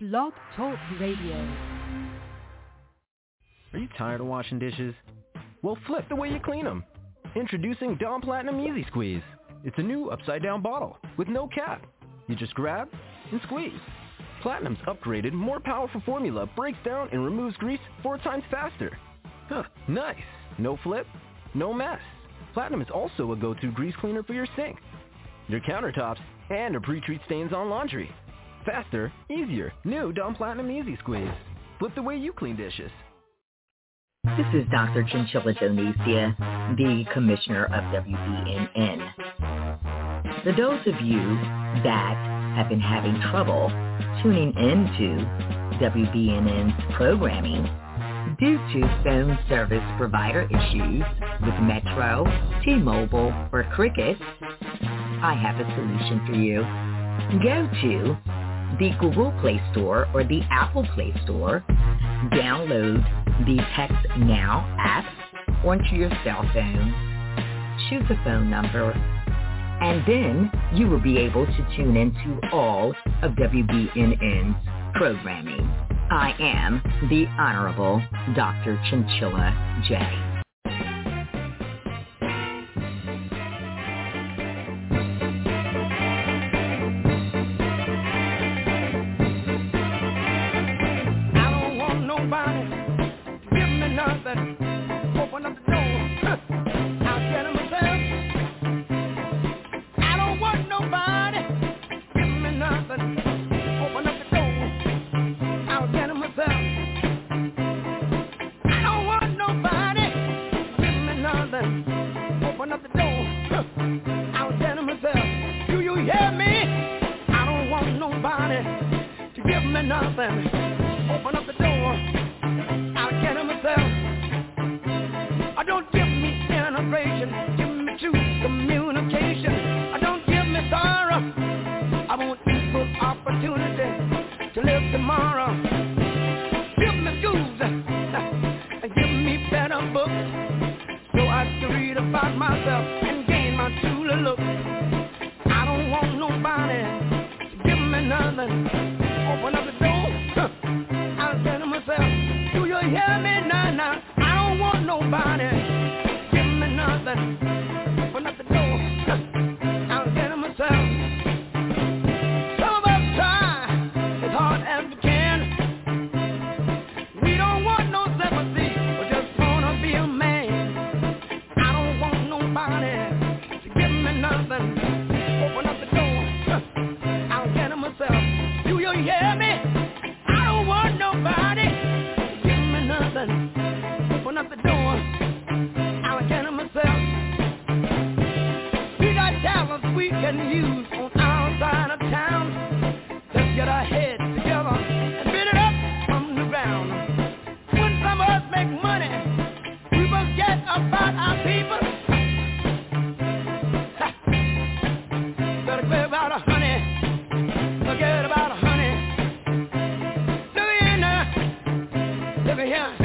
Blog Talk Radio. Are you tired of washing dishes? Well, flip the way you clean them. Introducing Dawn Platinum Easy Squeeze. It's a new upside-down bottle with no cap. You just grab and squeeze. Platinum's upgraded, more powerful formula breaks down and removes grease 4 times faster. Huh, nice. No flip, no mess. Platinum is also a go-to grease cleaner for your sink, your countertops, and to pre-treat stains on laundry. Faster, easier. New Dawn Platinum Easy Squeeze. Flip the way you clean dishes. This is Dr. Chinchilla Donesia, the Commissioner of WBNN. For those of you that have been having trouble tuning into WBNN's programming due to phone service provider issues with Metro, T-Mobile, or Cricket, I have a solution for you. Go to the Google Play Store or the Apple Play Store, download the Text Now app onto your cell phone, choose a phone number, and then you will be able to tune into all of WBNN's programming. I am the Honorable Dr. Chinchilla J. Open up the door, I'll get it myself. I don't want nobody, give me nothing. Open up the door, I'll get it myself. I don't want nobody, give me nothing. Open up the door, I'll get it myself. Do you hear me? I don't want nobody to give me nothing. Open up the door, I'll get it myself. Don't give me integration, give me true communication. Don't give me sorrow, I want equal opportunity to live tomorrow. Give me schools, and give me better books, so I can read about myself and gain my true look. I don't want nobody to give me nothing. Open up the door, I'll tell myself. Do you hear me now? I don't want nobody, give me nothing. Open up the door, I'll get it myself. Some of us try as hard as we can. We don't want no sympathy, we just wanna be a man. I don't want nobody to give me nothing. Open up the door, I'll get it myself. Do you hear me? I don't want nobody to give me nothing. Open up the door, I'll get it myself. We got talents we can use on our side of town. Let's get our heads together and build it up from the ground. When some of us make money, we forget about our people. Better forget about a honey. Forget about a honey. Look here now. Look here.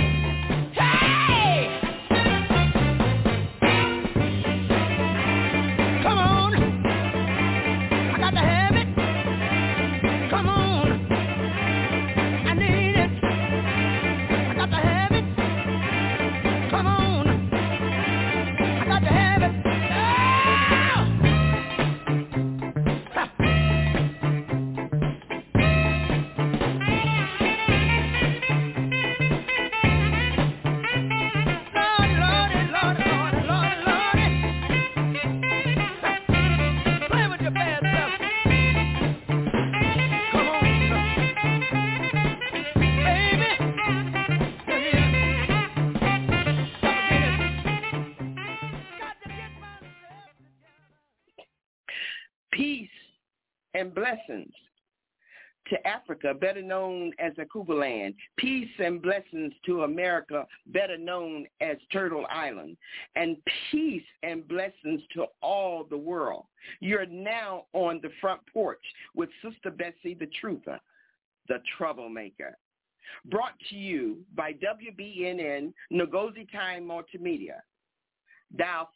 And blessings to Africa, better known as Akubaland. Peace and blessings to America, better known as Turtle Island. And peace and blessings to all the world. You're now on the front porch with Sister Bessie the Truther, the troublemaker. Brought to you by WBNN Ngozi Time Multimedia. Dial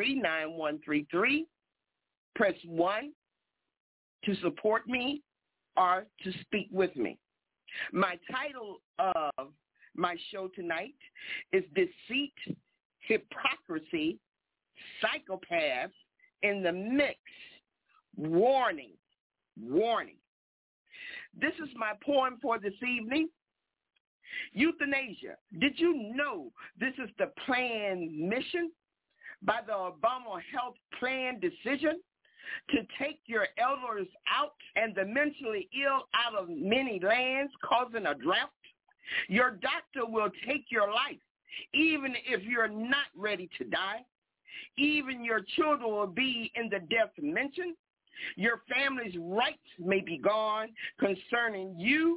516-453-9133. Press 1 to support me are to speak with me. My title of my show tonight is Deceit, Hypocrisy, Psychopaths in the Mix. Warning, warning. This is my poem for this evening. Euthanasia. Did you know this is the planned mission by the Obama Health Plan decision to take your elders out and the mentally ill out of many lands, causing a drought? Your doctor will take your life, even if you're not ready to die. Even your children will be in the death mention. Your family's rights may be gone concerning you.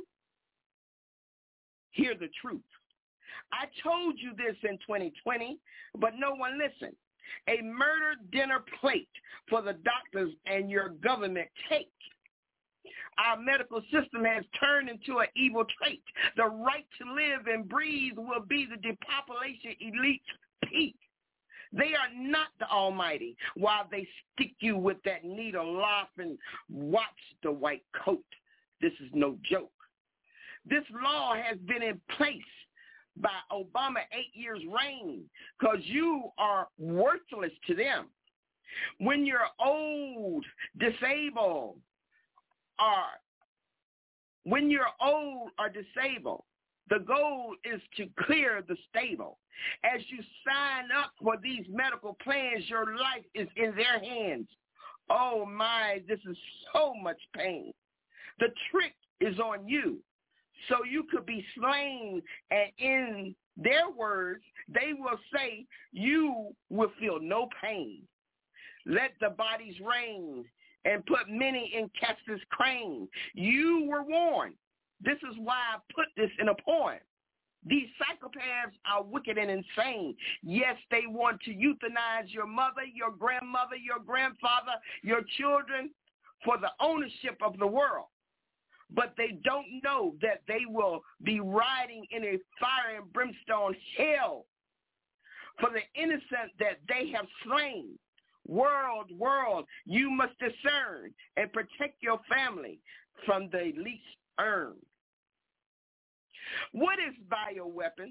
Hear the truth. I told you this in 2020, but no one listened. A murder dinner plate for the doctors and your government take. Our medical system has turned into an evil trait. The right to live and breathe will be the depopulation elite's peak. They are not the Almighty while they stick you with that needle off and watch the white coat. This is no joke. This law has been in place by Obama 8 years reign because you are worthless to them. When you're old, disabled, the goal is to clear the stable. As you sign up for these medical plans, your life is in their hands. Oh my, this is so much pain. The trick is on you. So you could be slain, and in their words, they will say you will feel no pain. Let the bodies reign and put many in Castor's crane. You were warned. This is why I put this in a poem. These psychopaths are wicked and insane. Yes, they want to euthanize your mother, your grandmother, your grandfather, your children for the ownership of the world. But they don't know that they will be riding in a fire and brimstone hell for the innocent that they have slain. World, you must discern and protect your family from the least earned. What is bioweapons?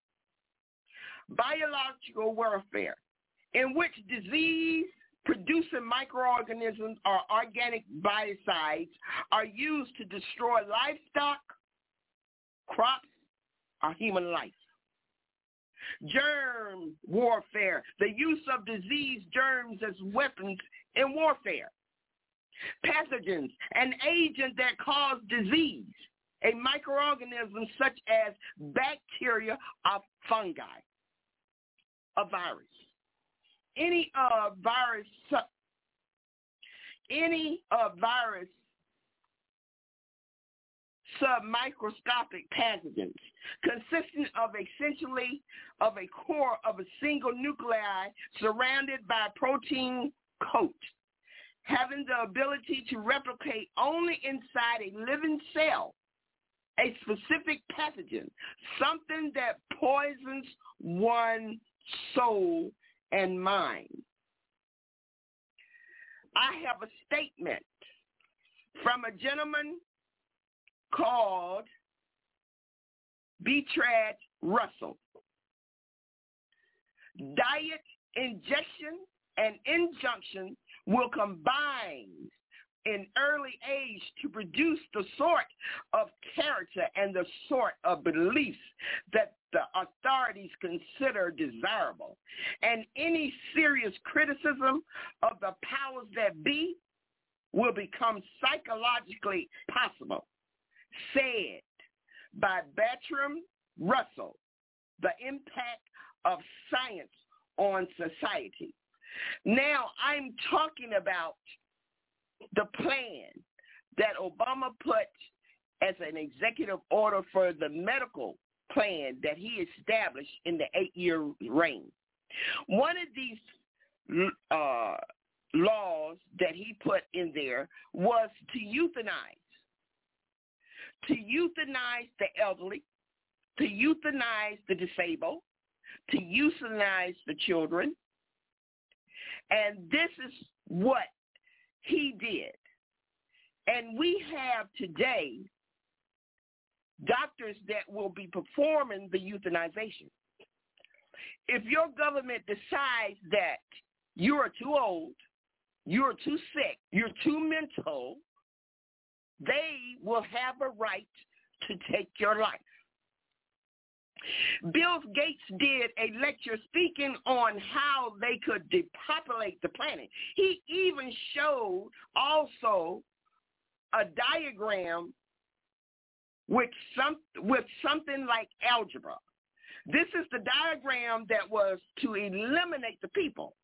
Biological warfare, in which disease-producing microorganisms or organic biocides are used to destroy livestock, crops, or human life. Germ warfare, the use of disease germs as weapons in warfare. Pathogens, an agent that cause disease, a microorganism such as bacteria or fungi, a virus. Any virus submicroscopic pathogens consisting of essentially of a core of a single nuclei surrounded by a protein coat, having the ability to replicate only inside a living cell. A specific pathogen, something that poisons one's soul and mind. I have a statement from a gentleman called Bertrand Russell. Diet, injection, and injunction will combine in early age to produce the sort of character and the sort of beliefs that the authorities consider desirable. And any serious criticism of the powers that be will become psychologically possible. Said by Bertrand Russell, The Impact of Science on Society. Now, I'm talking about the plan that Obama put as an executive order for the medical plan that he established in the 8-year reign. One of these laws that he put in there was to euthanize the elderly, to euthanize the disabled, to euthanize the children. And this is what he did. And we have today doctors that will be performing the euthanization. If your government decides that you are too old, you are too sick, you're too mental, they will have a right to take your life. Bill Gates did a lecture speaking on how they could depopulate the planet. He even showed also a diagram with something like algebra. This is the diagram that was to eliminate the people.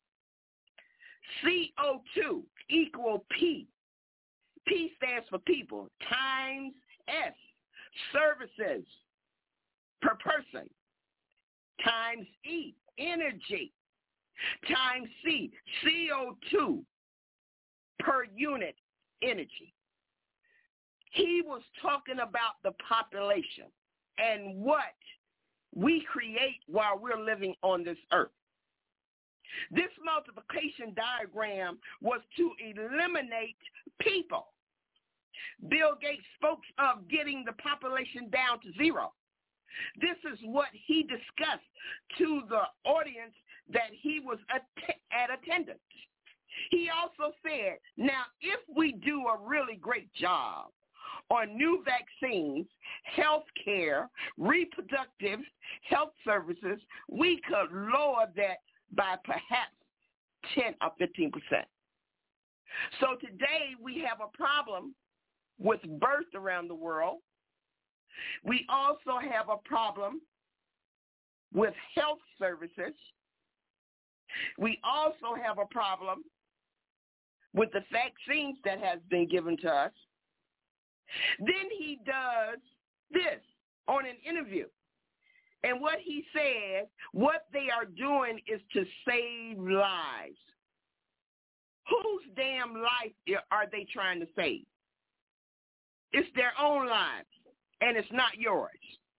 CO2 equal P. P stands for people times S, services per person, times E, energy, times C, CO2 per unit energy. He was talking about the population and what we create while we're living on this earth. This multiplication diagram was to eliminate people. Bill Gates spoke of getting the population down to zero. This is what he discussed to the audience that he was at attendance. He also said, now, if we do a really great job on new vaccines, health care, reproductive health services, we could lower that by perhaps 10 or 15%. So today we have a problem with birth around the world. We also have a problem with health services. We also have a problem with the vaccines that has been given to us. Then he does this on an interview. And what he said, what they are doing is to save lives. Whose damn life are they trying to save? It's their own lives, and it's not yours.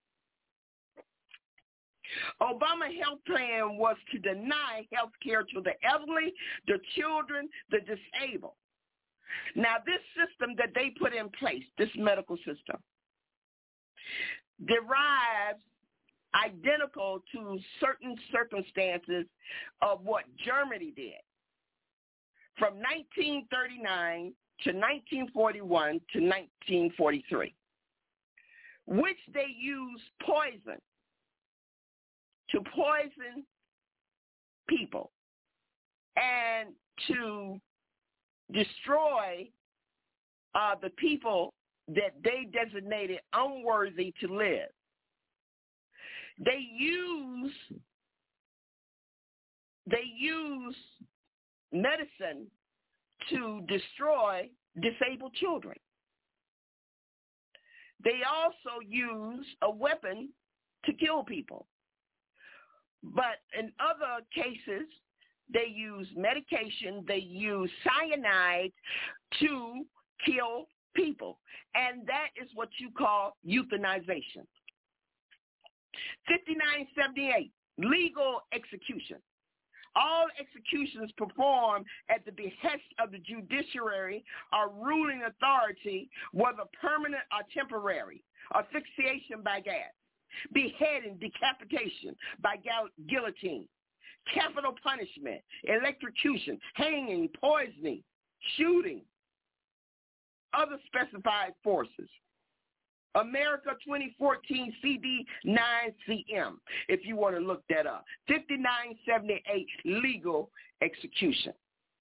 Obama health plan was to deny health care to the elderly, the children, the disabled. Now, this system that they put in place, this medical system, derives identical to certain circumstances of what Germany did from 1939 to 1941 to 1943, which they used poison to poison people and to destroy the people that they designated unworthy to live. They use medicine to destroy disabled children. They also use a weapon to kill people. But in other cases, they use medication, they use cyanide to kill people. And that is what you call euthanization. 5978, legal execution. All executions performed at the behest of the judiciary or ruling authority, whether permanent or temporary, asphyxiation by gas, beheading, decapitation by guillotine, capital punishment, electrocution, hanging, poisoning, shooting, other specified forces. America 2014 CD 9CM, if you want to look that up. 5978, legal execution.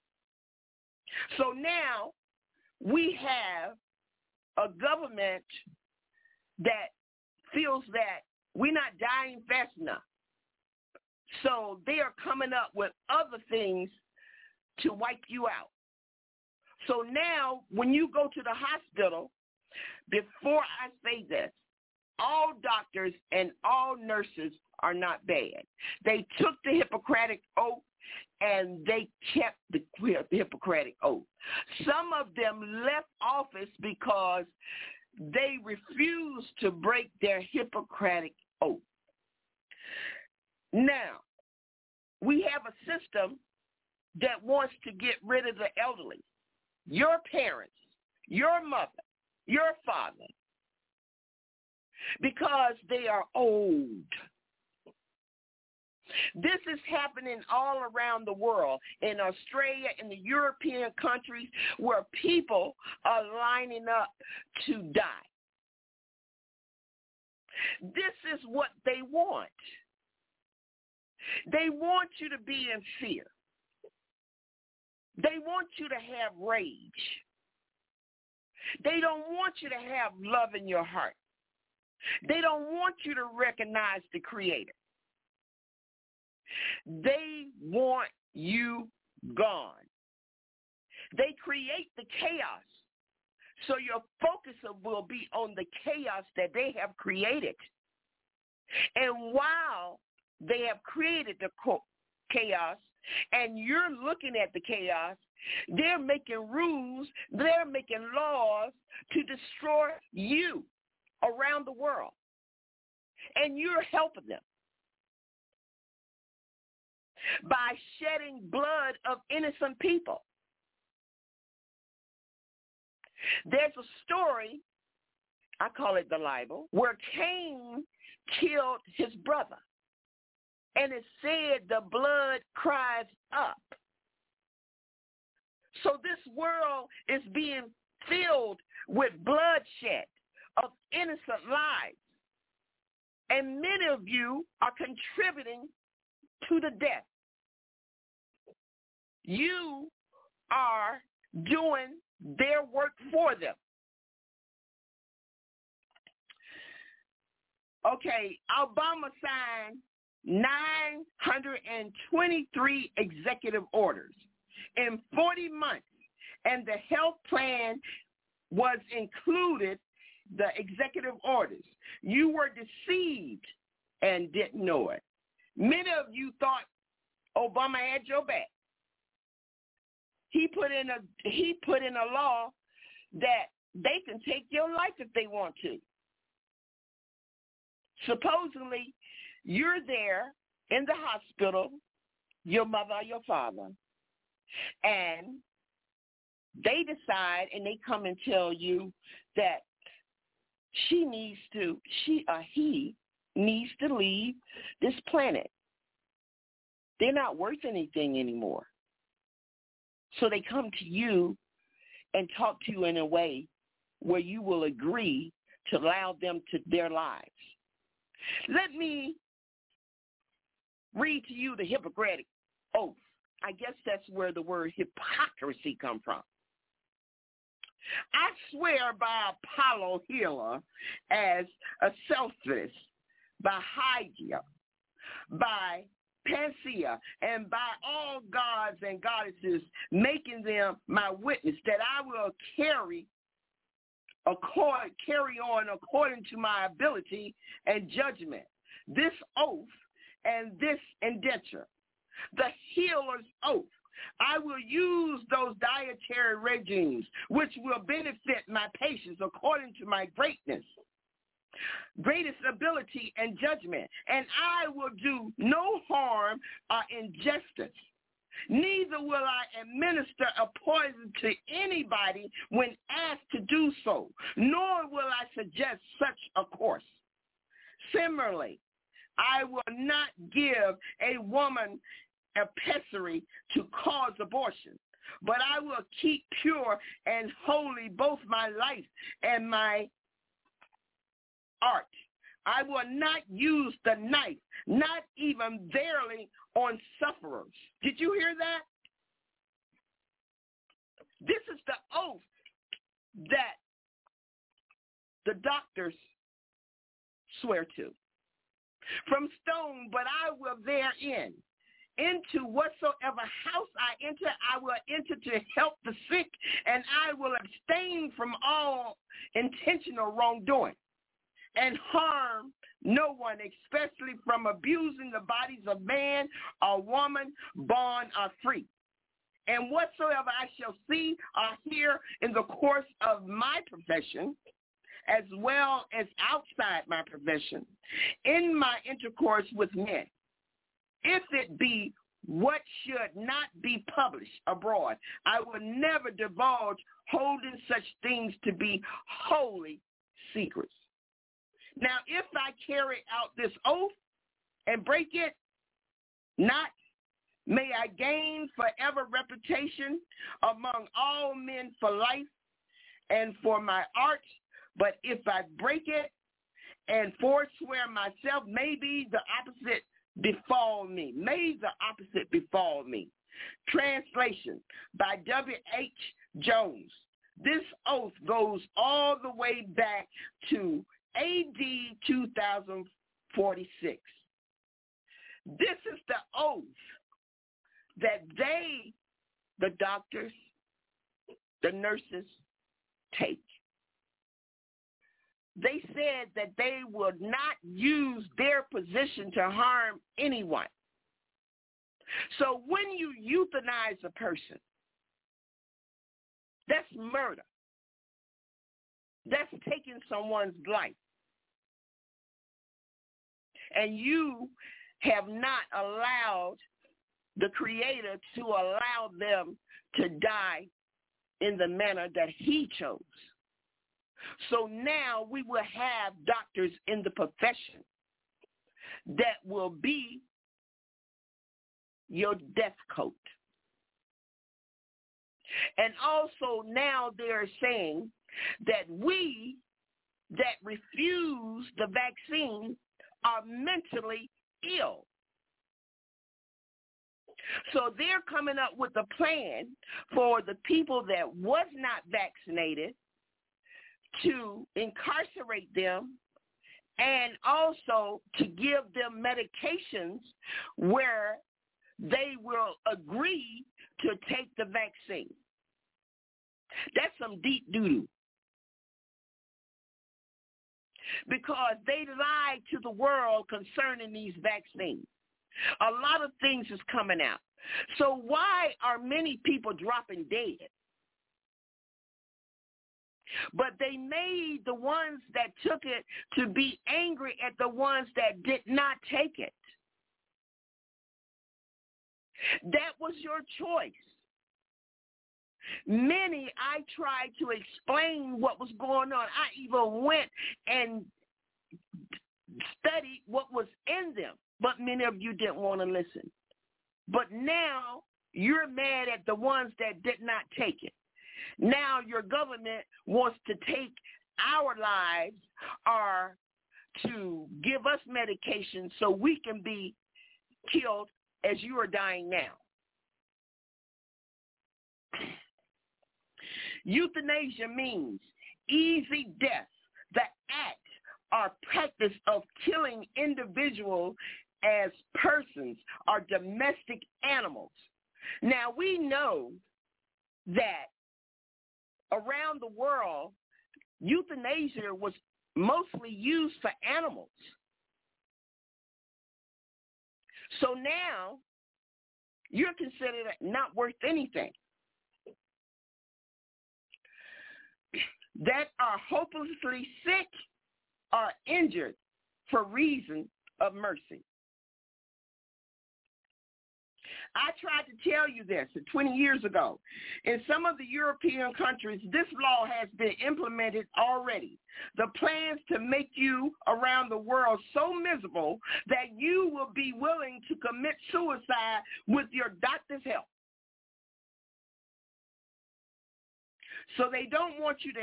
So now we have a government that feels that we're not dying fast enough. So they are coming up with other things to wipe you out. So now when you go to the hospital, before I say this, all doctors and all nurses are not bad. They took the Hippocratic Oath and they kept the Hippocratic Oath. Some of them left office because they refused to break their Hippocratic Oath. Now, we have a system that wants to get rid of the elderly. Your parents, your mother, your father, because they are old. This is happening all around the world, in Australia, in the European countries, where people are lining up to die. This is what they want. They want you to be in fear. They want you to have rage. They don't want you to have love in your heart. They don't want you to recognize the Creator. They want you gone. They create the chaos, so your focus will be on the chaos that they have created. And while they have created the chaos, and you're looking at the chaos, they're making rules, they're making laws to destroy you around the world. And you're helping them by shedding blood of innocent people. There's a story, I call it the libel, where Cain killed his brother. And it said the blood cries up. So this world is being filled with bloodshed of innocent lives. And many of you are contributing to the death. You are doing their work for them. Okay, Obama signed 923 executive orders in 40 months, and the health plan was included, the executive orders. You were deceived and didn't know it. Many of you thought Obama had your back. He put in a law that they can take your life if they want to. Supposedly, you're there in the hospital, your mother or your father, and they decide and they come and tell you that he needs to leave this planet. They're not worth anything anymore. So they come to you and talk to you in a way where you will agree to allow them to their lives. Let me read to you the Hippocratic Oath. I guess that's where the word hypocrisy comes from. I swear by Apollo healer as a selfless, by Hygia, by Panacea, and by all gods and goddesses, making them my witness, that I will carry on according to my ability and judgment this oath and this indenture, the healer's oath. I will use those dietary regimes which will benefit my patients according to my greatest ability and judgment, and I will do no harm or injustice. Neither will I administer a poison to anybody when asked to do so, nor will I suggest such a course. Similarly, I will not give a woman a pessary to cause abortion, but I will keep pure and holy both my life and my art. I will not use the knife, not even barely on sufferers. Did you hear that? This is the oath that the doctors swear to. From stone, but I will therein. Into whatsoever house I enter, I will enter to help the sick, and I will abstain from all intentional wrongdoing and harm no one, especially from abusing the bodies of man or woman, born or free. And whatsoever I shall see or hear in the course of my profession, as well as outside my profession, in my intercourse with men, if it be what should not be published abroad. I will never divulge holding such things to be holy secrets. Now, if I carry out this oath and break it, not may I gain forever reputation among all men for life and for my art, but if I break it and forswear myself, maybe the opposite befall me. May the opposite befall me. Translation by W.H. Jones. This oath goes all the way back to A.D. 2046. This is the oath that they, the doctors, the nurses, take. They said that they would not use their position to harm anyone. So when you euthanize a person, that's murder. That's taking someone's life. And you have not allowed the Creator to allow them to die in the manner that he chose. So now we will have doctors in the profession that will be your death coat. And also now they're saying that we that refuse the vaccine are mentally ill. So they're coming up with a plan for the people that was not vaccinated to incarcerate them and also to give them medications where they will agree to take the vaccine. That's some deep doo-doo. Because they lied to the world concerning these vaccines. A lot of things is coming out. So why are many people dropping dead? But they made the ones that took it to be angry at the ones that did not take it. That was your choice. Many, I tried to explain what was going on. I even went and studied what was in them, but many of you didn't want to listen. But now you're mad at the ones that did not take it. Now your government wants to take our lives or to give us medication so we can be killed as you are dying now. Euthanasia means easy death, the act or practice of killing individuals as persons or domestic animals. Now, we know that around the world, euthanasia was mostly used for animals. So now, you're considered not worth anything. That are hopelessly sick or injured for reason of mercy. I tried to tell you this 20 years ago. In some of the European countries, this law has been implemented already. The plans to make you around the world so miserable that you will be willing to commit suicide with your doctor's help. So they don't want you to,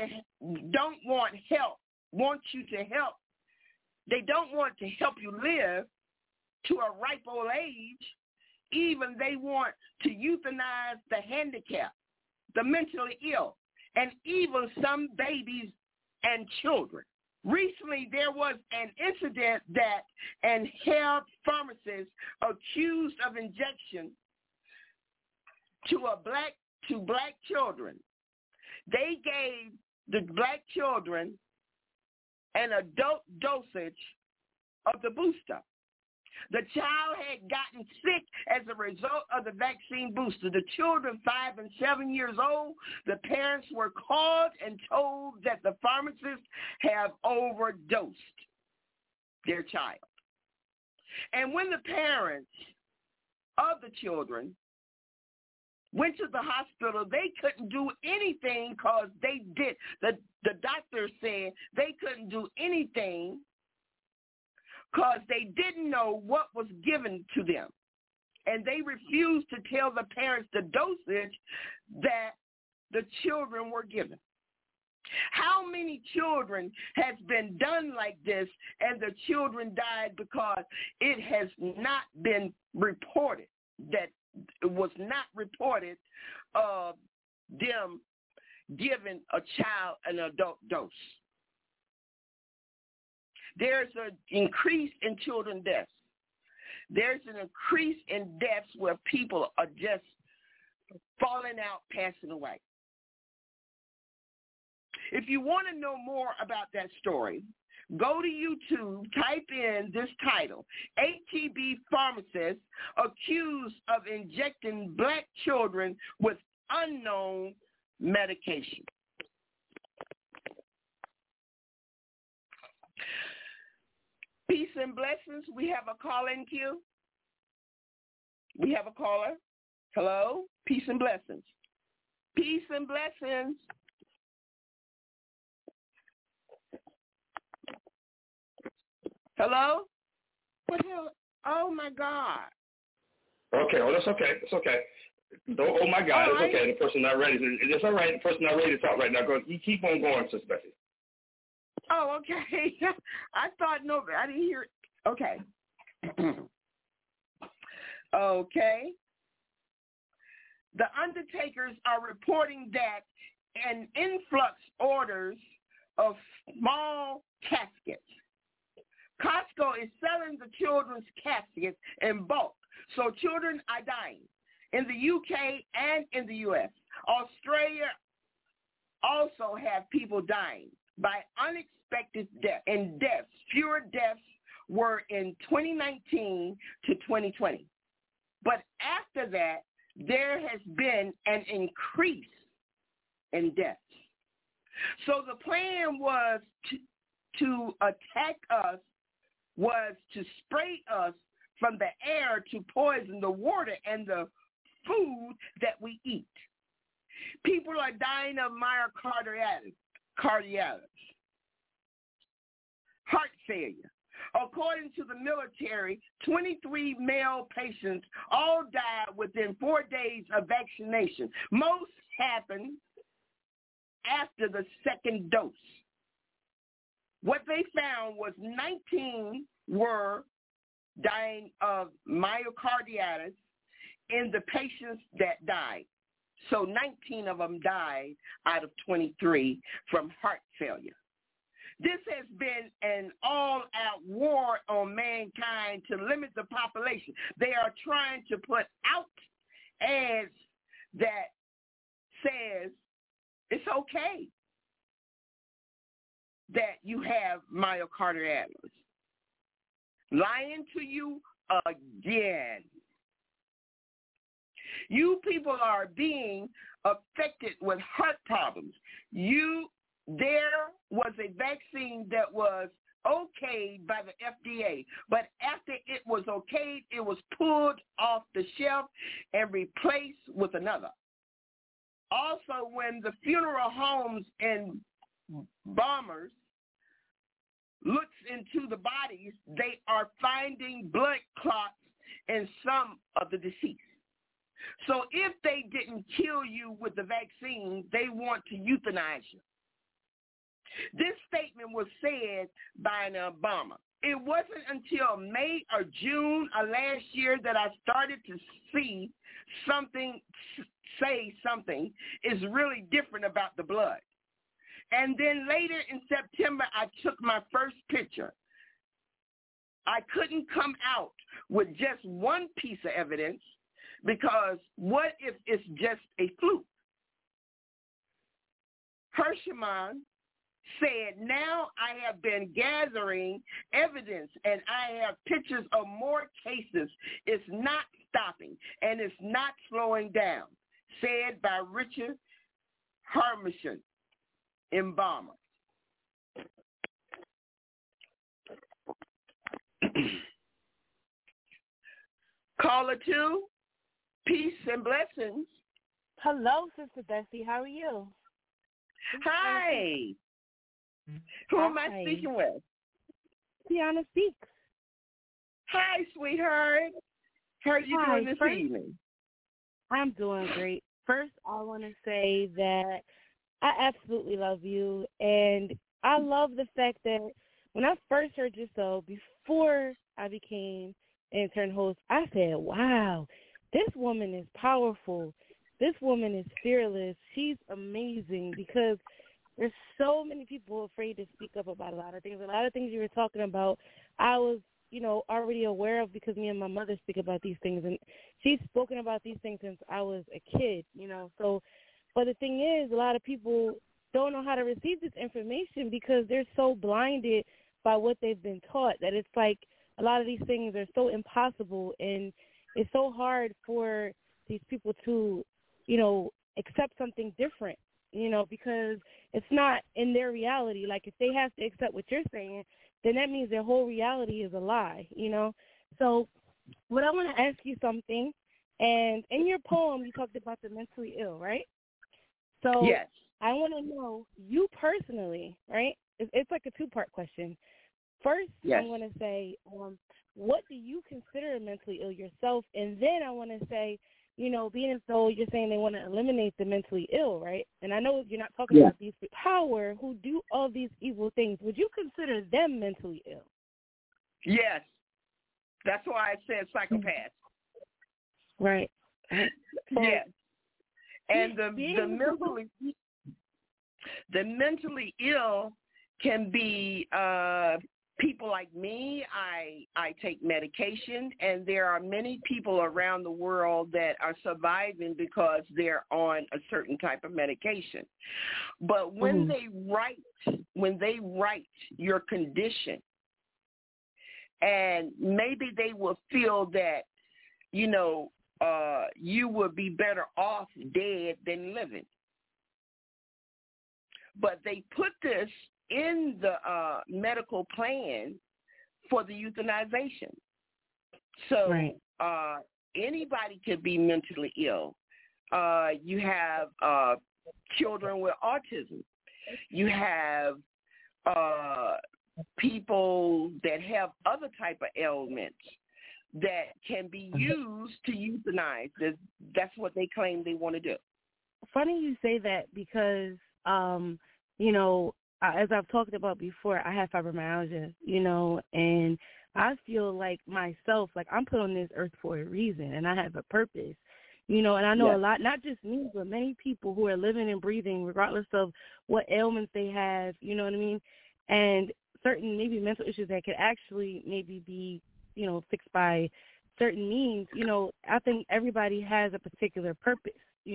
want you to help. They don't want to help you live to a ripe old age. Even they want to euthanize the handicapped, the mentally ill, and even some babies and children. Recently, there was an incident that an health pharmacist accused of injection to black children. They gave the black children an adult dosage of the booster. The child had gotten sick as a result of the vaccine booster. The children, 5 and 7 years old, the parents were called and told that the pharmacists have overdosed their child. And when the parents of the children went to the hospital. They couldn't do anything because the doctor said they couldn't do anything because they didn't know what was given to them. And they refused to tell the parents the dosage that the children were given. How many children has been done like this and the children died because it has not been reported, that it was not reported of them giving a child an adult dose? There's an increase in children deaths. There's an increase in deaths where people are just falling out, passing away. If you want to know more about that story, go to YouTube, type in this title, HEB pharmacist accused of injecting black children with unknown medication. Peace and blessings. We have a call-in queue. We have a caller. Hello? Peace and blessings. Peace and blessings. Hello? What the hell? Oh, my God. Okay, well, that's okay. It's okay. Don't, oh, my God, it's okay. The person not ready. It's all right. The person not ready to talk right now. Go, you keep on going, Sister Bessie. Oh, okay. I thought, no, I didn't hear it. Okay. Okay. The undertakers are reporting that an influx orders of small caskets. Costco is selling the children's caskets in bulk, so children are dying in the UK and in the US. Australia also have people dying by unexpected death. In deaths, fewer deaths were in 2019 to 2020. But after that, there has been an increase in deaths. So the plan was to attack us, was to spray us from the air to poison the water and the food that we eat. People are dying of myocarditis, heart failure. According to the military, 23 male patients all died within 4 days of vaccination. Most happened after the second dose. What they found was 19 were dying of myocarditis in the patients that died. So 19 of them died out of 23 from heart failure. This has been an all-out war on mankind to limit the population. They are trying to put out ads that says it's okay that you have myocarditis. Lying to you again. You people are being affected with heart problems. There was a vaccine that was okayed by the FDA, but after it was okayed, it was pulled off the shelf and replaced with another. Also, when the funeral homes and bombers looks into the bodies, they are finding blood clots in some of the deceased. So if they didn't kill you with the vaccine, they want to euthanize you. This statement was said by Obama. It wasn't until May or June of last year that I started to see something, say something is really different about the blood. And then later in September, I took my first picture. I couldn't come out with just one piece of evidence because what if it's just a fluke? Hershman said, now I have been gathering evidence and I have pictures of more cases. It's not stopping and it's not slowing down, said by Richard Hershman, embalmer. Caller 2, peace and blessings. Hello, Sister Bessie. How are you? Hi. Who am I speaking with? Tiana Speaks. Hi, sweetheart. How are you doing this evening? I'm doing great. First, I want to say that I absolutely love you, and I love the fact that when I first heard your show, before I became an intern host, I said, wow, this woman is powerful. This woman is fearless. She's amazing, because there's so many people afraid to speak up about a lot of things. A lot of things you were talking about, I was, already aware of, because me and my mother speak about these things, and she's spoken about these things since I was a kid, So, but the thing is, a lot of people don't know how to receive this information because they're so blinded by what they've been taught that it's like a lot of these things are so impossible, and it's so hard for these people to, accept something different, because it's not in their reality. Like, if they have to accept what you're saying, then that means their whole reality is a lie, So what I want to ask you something, and in your poem you talked about the mentally ill, right? So yes. I want to know, you personally, right? It's like a two-part question. First, yes. I want to say, what do you consider mentally ill yourself? And then I want to say, being as though you're saying they want to eliminate the mentally ill, right? And I know you're not talking about these with power who do all these evil things. Would you consider them mentally ill? Yes. That's why I said psychopath. Right. So, yes. And the mentally ill can be people like me. I take medication, and there are many people around the world that are surviving because they're on a certain type of medication. But when they write your condition, and maybe they will feel that, you would be better off dead than living. But they put this in the medical plan for the euthanization. So anybody could be mentally ill. You have children with autism. You have people that have other type of ailments that can be used to euthanize. That's what they claim they want to do. Funny you say that, because, as I've talked about before, I have fibromyalgia, and I feel like myself, like I'm put on this earth for a reason, and I have a purpose, and I know a lot, not just me, but many people who are living and breathing, regardless of what ailments they have, you know what I mean, and certain maybe mental issues that could actually maybe be, fixed by certain means. I think everybody has a particular purpose,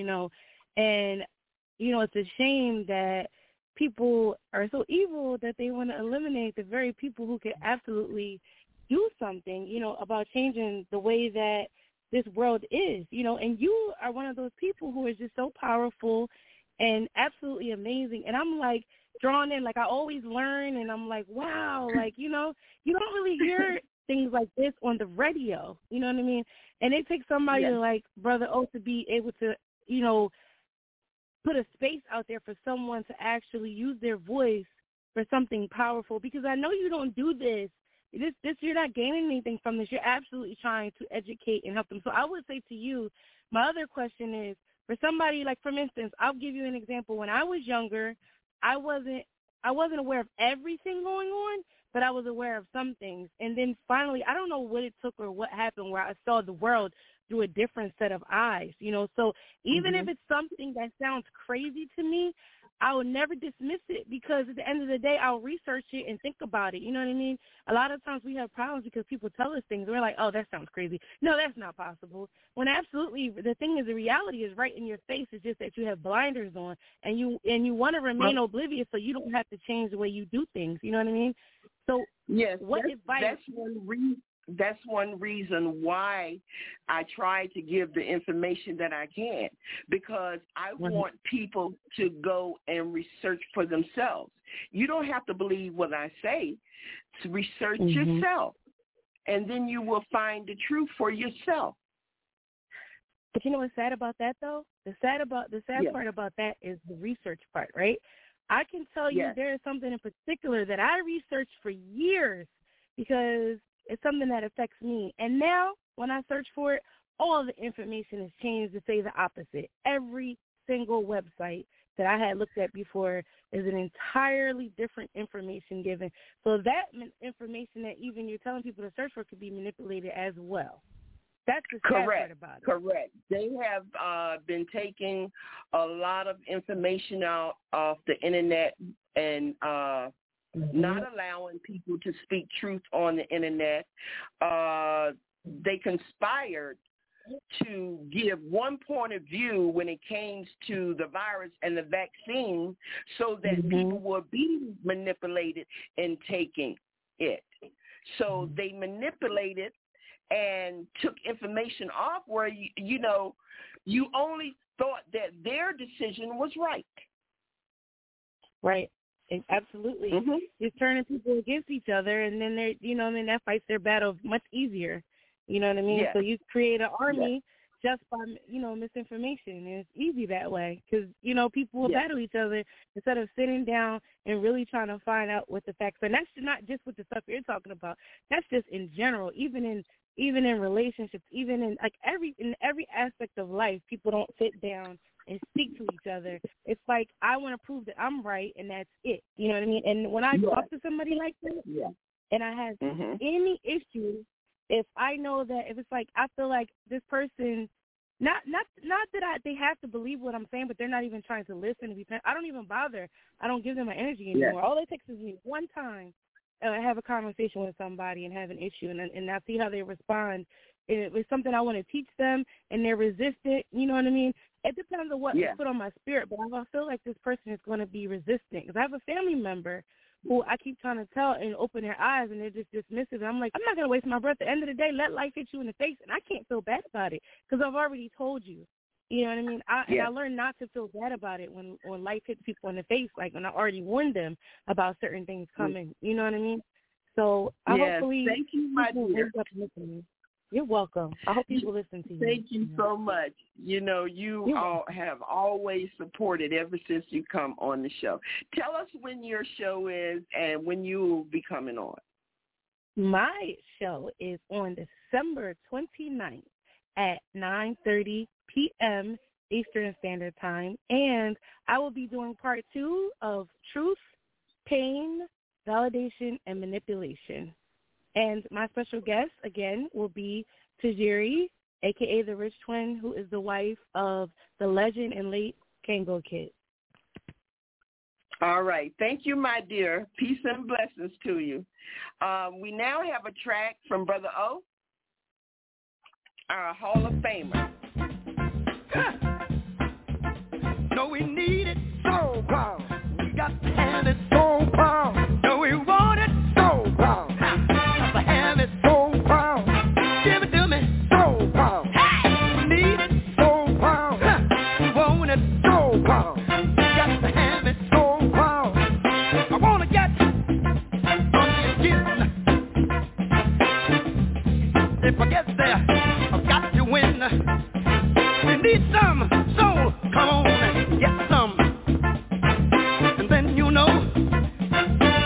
and, it's a shame that people are so evil that they want to eliminate the very people who could absolutely do something, about changing the way that this world is, and you are one of those people who is just so powerful and absolutely amazing. And I'm like drawn in, like I always learn, and I'm like, wow, like, you don't really hear things like this on the radio, you know what I mean? And it takes somebody like Brother O to be able to, put a space out there for someone to actually use their voice for something powerful, because I know you don't do this. This you're not gaining anything from this. You're absolutely trying to educate and help them. So I would say to you, my other question is, for somebody like, for instance, I'll give you an example. When I was younger, I wasn't aware of everything going on, but I was aware of some things. And then finally, I don't know what it took or what happened, where I saw the world through a different set of eyes, So even if it's something that sounds crazy to me, I will never dismiss it, because at the end of the day, I'll research it and think about it. You know what I mean? A lot of times we have problems because people tell us things. We're like, oh, that sounds crazy. No, that's not possible. When absolutely the thing is, the reality is right in your face. It's just that you have blinders on, and you want to remain oblivious so you don't have to change the way you do things. You know what I mean? So what advice? That's one reason why I try to give the information that I can, because I want people to go and research for themselves. You don't have to believe what I say. To research yourself, and then you will find the truth for yourself. But you know what's sad about that, though? The sad part about that is the research part, right? I can tell you there is something in particular that I researched for years because it's something that affects me. And now when I search for it, all the information has changed to say the opposite. Every single website that I had looked at before is an entirely different information given. So that information that even you're telling people to search for could be manipulated as well. That's the sad part about it. Correct. They have been taking a lot of information out of the internet and not allowing people to speak truth on the internet. They conspired to give one point of view when it came to the virus and the vaccine so that people would be manipulated in taking it. So they manipulated and took information off where, you only thought that their decision was right. Right. Absolutely. It's turning people against each other, and then that fights their battle much easier. You know what I mean? Yes. So you create an army just by, misinformation. And it's easy that way because, people will battle each other instead of sitting down and really trying to find out what the facts are. And that's not just with the stuff you're talking about. That's just in general, even in relationships, even in every aspect of life, people don't sit down and speak to each other. It's like, I want to prove that I'm right, and that's it. You know what I mean? And when I talk to somebody like that, and I have any issue, if I know that, if it's like, I feel like this person, not that they have to believe what I'm saying, but they're not even trying to listen to me. I don't even bother. I don't give them my energy anymore. All it takes is me one time have a conversation with somebody and have an issue, and I see how they respond. If it's something I want to teach them and they're resistant, you know what I mean? It depends on what is put on my spirit, but I feel like this person is going to be resistant because I have a family member who I keep trying to tell and open their eyes, and they're just dismissive. And I'm like, I'm not going to waste my breath. At the end of the day, let life hit you in the face, and I can't feel bad about it because I've already told you. You know what I mean? And I learned not to feel bad about it when life hits people in the face, like when I already warned them about certain things coming. You know what I mean? So hopefully thank you, my dear. You're welcome. I hope people listen to you. Thank you so much. You all have always supported ever since you come on the show. Tell us when your show is and when you will be coming on. My show is on December 29th at 9:30 p.m. Eastern Standard Time, and I will be doing part 2 of Truth, Pain, Validation, and Manipulation. And my special guest, again, will be Tajiri, a.k.a. the Rich Twin, who is the wife of the legend and late Kango Kid. All right. Thank you, my dear. Peace and blessings to you. We now have a track from Brother O, our Hall of Famer. No, we need it so power. We got to have it so power. No, we want it so power. Got to have it so power. Give it to me so power. Hey! We need it so power. We want it so power. Got to have it so power. I want to get if I get there, I've got to win. We need some, so come on and get some. And then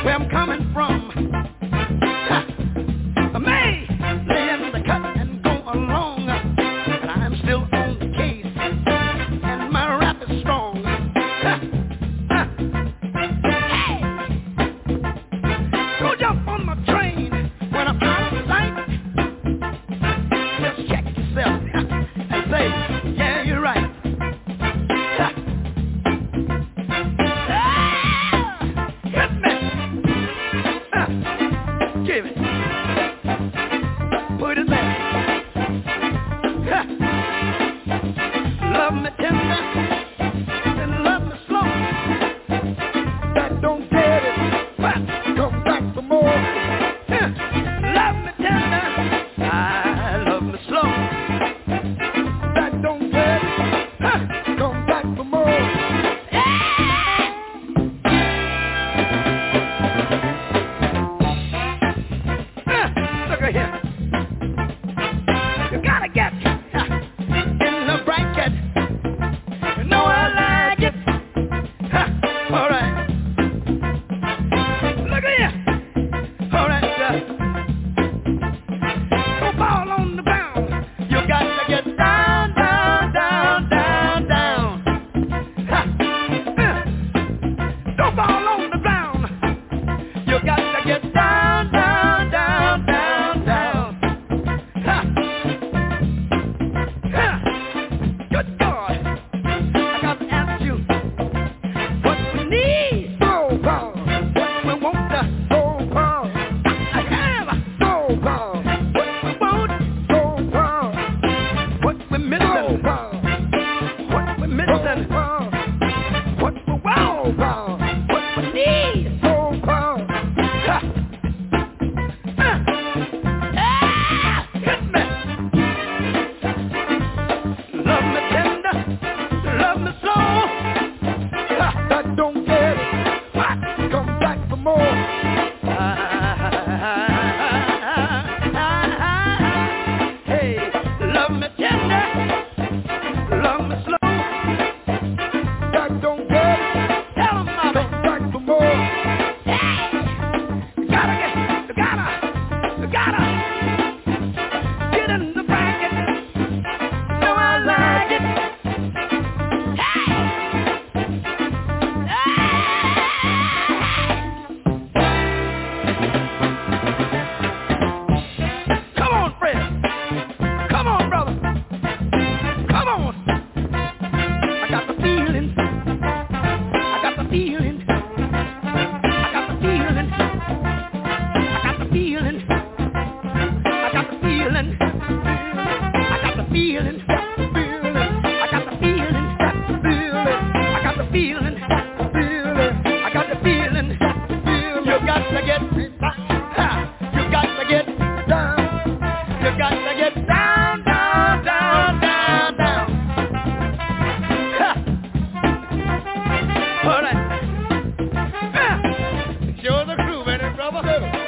lover.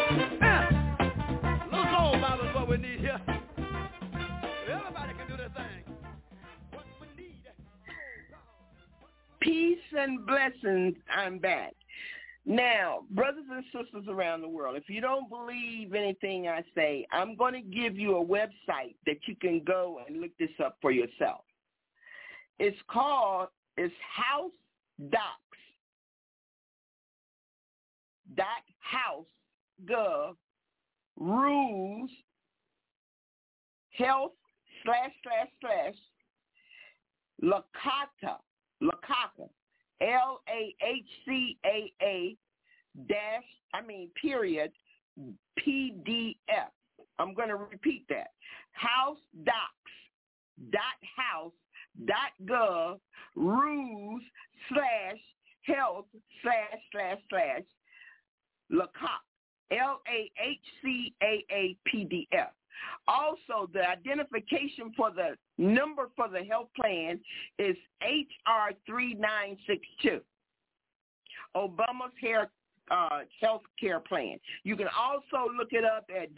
A little soul Bible is what we need here. Everybody can do their thing. What we need. Peace and blessings. I'm back. Now, brothers and sisters around the world, if you don't believe anything I say, I'm going to give you a website that you can go and look this up for yourself. It's House Docs. .house.gov rules health / LACACA LAHCAA PDF. I'm going to repeat that. HouseDocs.house.gov rules / health / LACACA LAHCAA PDF. Also, the identification for the number for the health plan is HR 3962, Obama's health care plan. You can also look it up at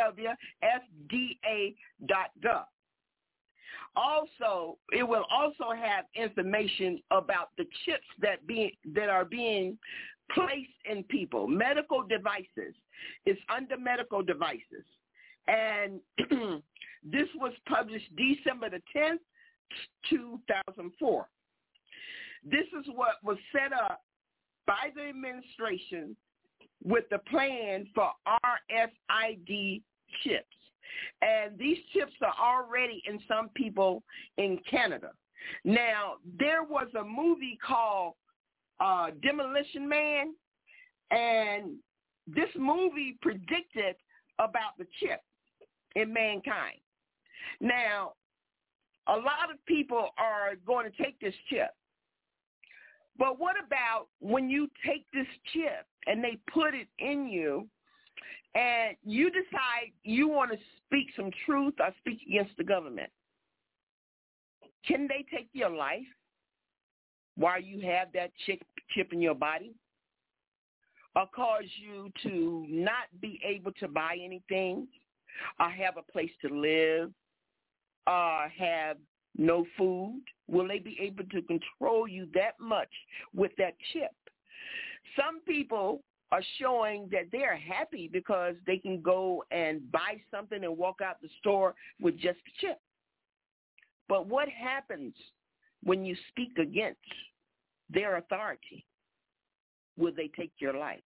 www.fda.gov. Also, it will also have information about the chips that are being placed in people. Medical devices. It's under medical devices. And this was published December the 10th, 2004. This is what was set up by the administration with the plan for RFID chips. And these chips are already in some people in Canada. Now, there was a movie called Demolition Man, and this movie predicted about the chip in mankind. Now, a lot of people are going to take this chip. But what about when you take this chip and they put it in you and you decide you want to speak some truth or speak against the government? Can they take your life while you have that chip in your body? Or cause you to not be able to buy anything, or have a place to live, or have no food? Will they be able to control you that much with that chip? Some people are showing that they're happy because they can go and buy something and walk out the store with just the chip. But what happens when you speak against their authority? Will they take your life?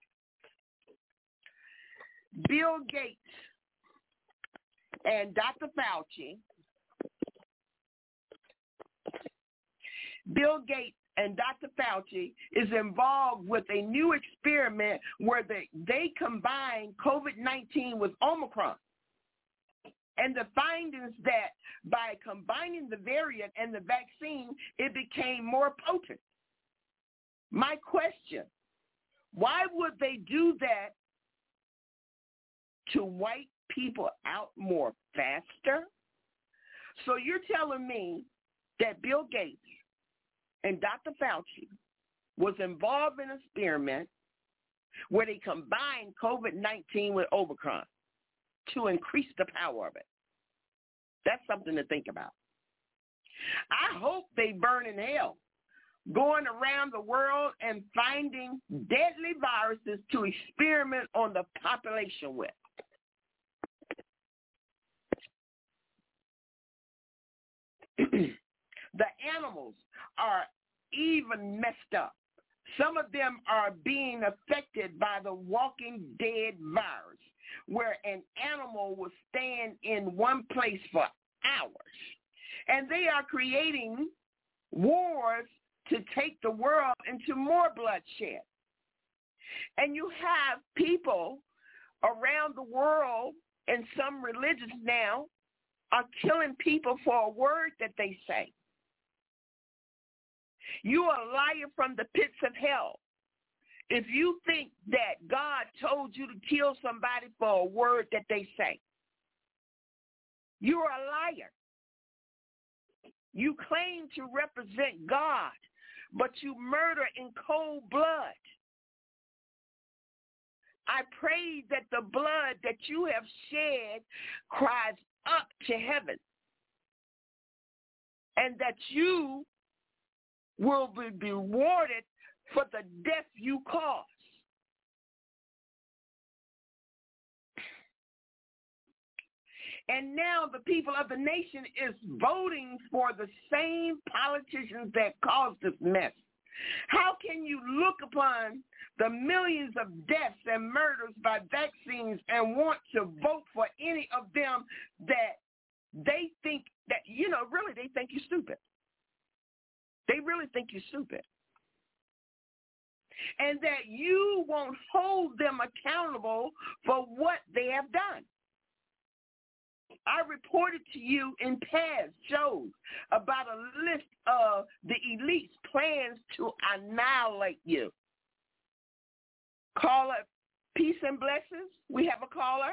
Bill Gates and Dr. Fauci. Bill Gates and Dr. Fauci is involved with a new experiment where they combine COVID-19 with Omicron. And the findings that by combining the variant and the vaccine, it became more potent. My question, why would they do that to wipe people out more faster? So you're telling me that Bill Gates and Dr. Fauci was involved in an experiment where they combined COVID-19 with Omicron to increase the power of it. That's something to think about. I hope they burn in hell, going around the world and finding deadly viruses to experiment on the population with. The animals are even messed up. Some of them are being affected by the walking dead virus, where an animal will stand in one place for hours. And they are creating wars to take the world into more bloodshed. And you have people around the world, and some religions now, are killing people for a word that they say. You are a liar from the pits of hell. If you think that God told you to kill somebody for a word that they say, you are a liar. You claim to represent God, but you murder in cold blood. I pray that the blood that you have shed cries up to heaven, and that you will be rewarded for the death you caused. And now the people of the nation is voting for the same politicians that caused this mess. How can you look upon the millions of deaths and murders by vaccines and want to vote for any of them that they think that, really they think you're stupid? They really think you're stupid. And that you won't hold them accountable for what they have done. I reported to you in past shows about a list of the elite's plans to annihilate you. Caller, peace and blessings. We have a caller.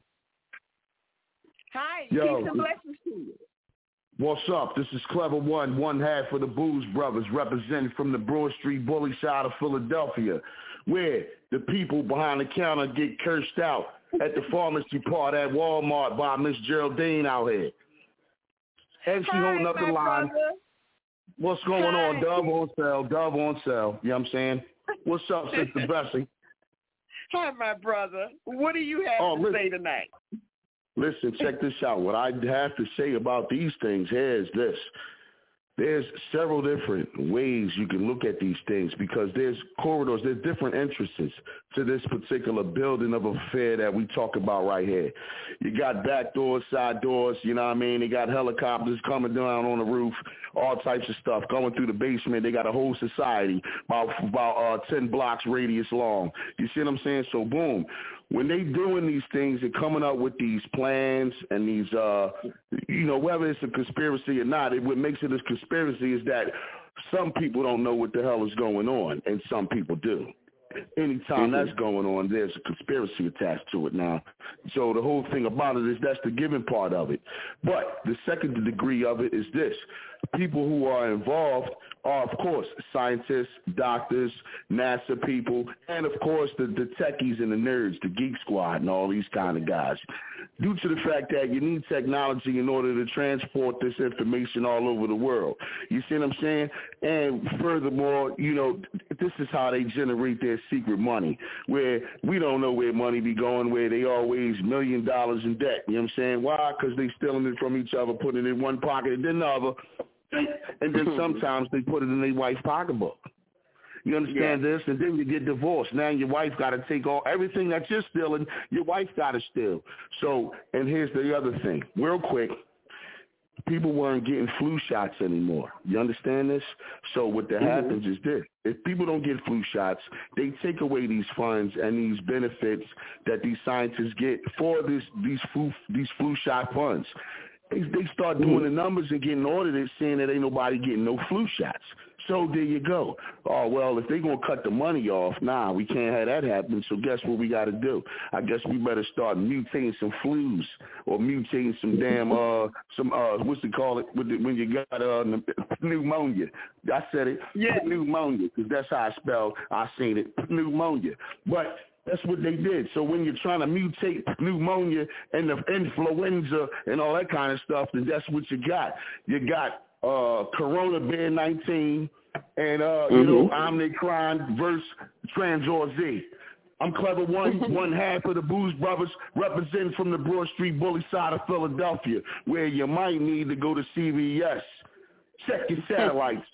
Hi, Yo, peace and blessings to you. What's up? This is Clever one half of the Booze Brothers, representing from the Broad Street bully side of Philadelphia, where the people behind the counter get cursed out at the pharmacy part at Walmart by Miss Geraldine out here. And she holding up the line. Brother. What's going on? Dove on sale. You know what I'm saying? What's up, Sister Bessie? Hi, my brother. What do you have to say tonight? Listen, check this out. What I have to say about these things here is this. There's several different ways you can look at these things because there's corridors, there's different entrances to this particular building of affair that we talk about right here. You got back doors, side doors, you know what I mean? They got helicopters coming down on the roof, all types of stuff going through the basement. They got a whole society about 10 blocks radius long. You see what I'm saying? So boom. When they doing these things and coming up with these plans and these, whether it's a conspiracy or not, what makes it a conspiracy is that some people don't know what the hell is going on, and some people do. Anytime that's going on, there's a conspiracy attached to it now. So the whole thing about it is that's the given part of it. But the second degree of it is this. People who are involved are, of course, scientists, doctors, NASA people, and, of course, the techies and the nerds, the Geek Squad and all these kind of guys. Due to the fact that you need technology in order to transport this information all over the world. You see what I'm saying? And furthermore, this is how they generate their secret money, where we don't know where money be going, where they always $1 million in debt. You know what I'm saying? Why? Because they stealing it from each other, putting it in one pocket and then the other. And then sometimes they put it in their wife's pocketbook. You understand this? And then you get divorced. Now your wife got to take everything that you're stealing, your wife got to steal. So, and here's the other thing. Real quick, people weren't getting flu shots anymore. You understand this? So what that happens is this. If people don't get flu shots, they take away these funds and these benefits that these scientists get for these flu shot funds. They start doing the numbers and getting audited, saying that ain't nobody getting no flu shots. So there you go. Oh, well, if they're going to cut the money off, we can't have that happen. So guess what we got to do? I guess we better start mutating some flus or mutating some damn, what's it called when you got pneumonia. I said it, pneumonia, because that's how I spelled, I seen it, pneumonia. But that's what they did. So when you're trying to mutate pneumonia and the influenza and all that kind of stuff, then that's what you got. You got Corona Bear 19 and Omicron versus Transor Z. I'm Clever one half of the Booze Brothers, representing from the Broad Street bully side of Philadelphia, where you might need to go to CVS. Check your satellites.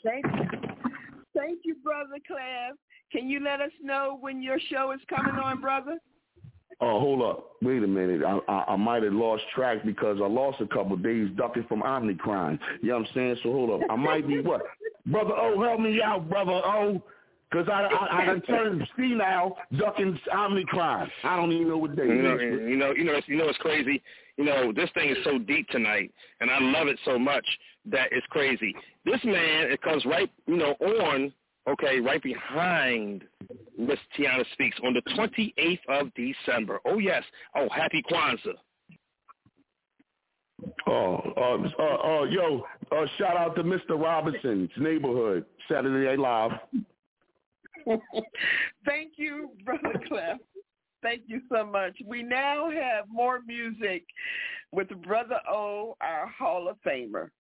Thank you, Brother Clem. Can you let us know when your show is coming on, brother? Oh, hold up. Wait a minute. I might have lost track because I lost a couple of days ducking from Omicron. You know what I'm saying? So hold up. I might be what? Brother O, help me out, Brother O. Because I done turned senile ducking Omicron. I don't even know what day it is. It's crazy. This thing is so deep tonight, and I love it so much that it's crazy. This man, it comes right, right behind Miss Tiana Speaks on the 28th of December. Oh, yes. Oh, happy Kwanzaa. Shout out to Mr. Robinson's Neighborhood, Saturday Night Live. Thank you, Brother Clef. Thank you so much. We now have more music with Brother O, our Hall of Famer.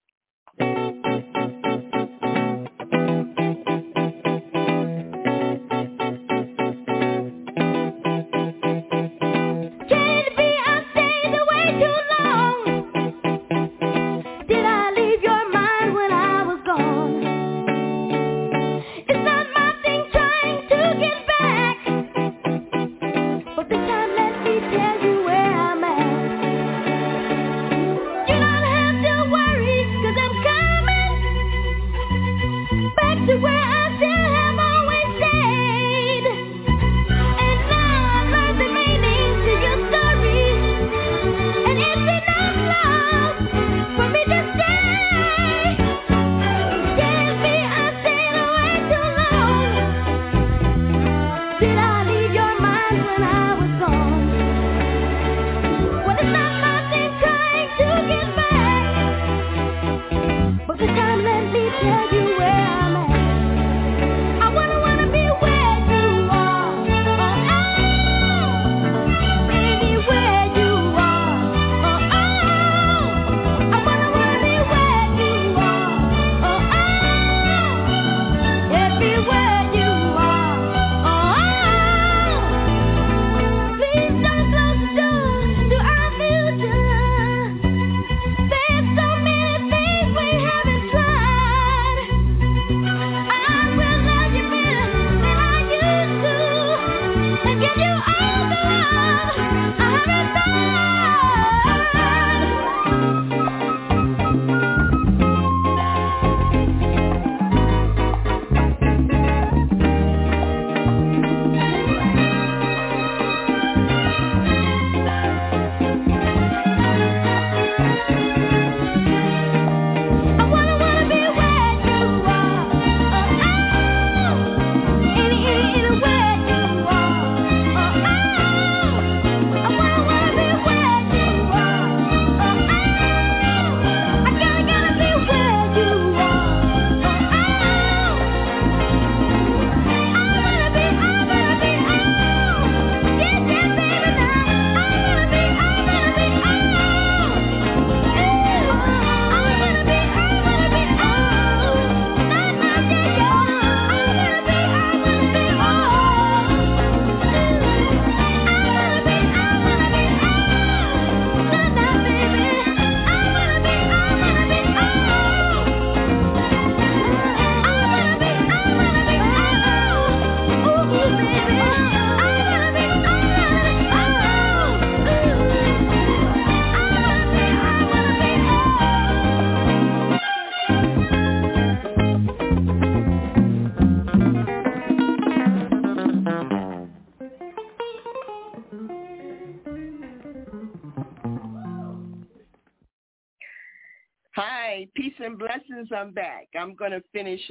Hi, peace and blessings. I'm back. I'm going to finish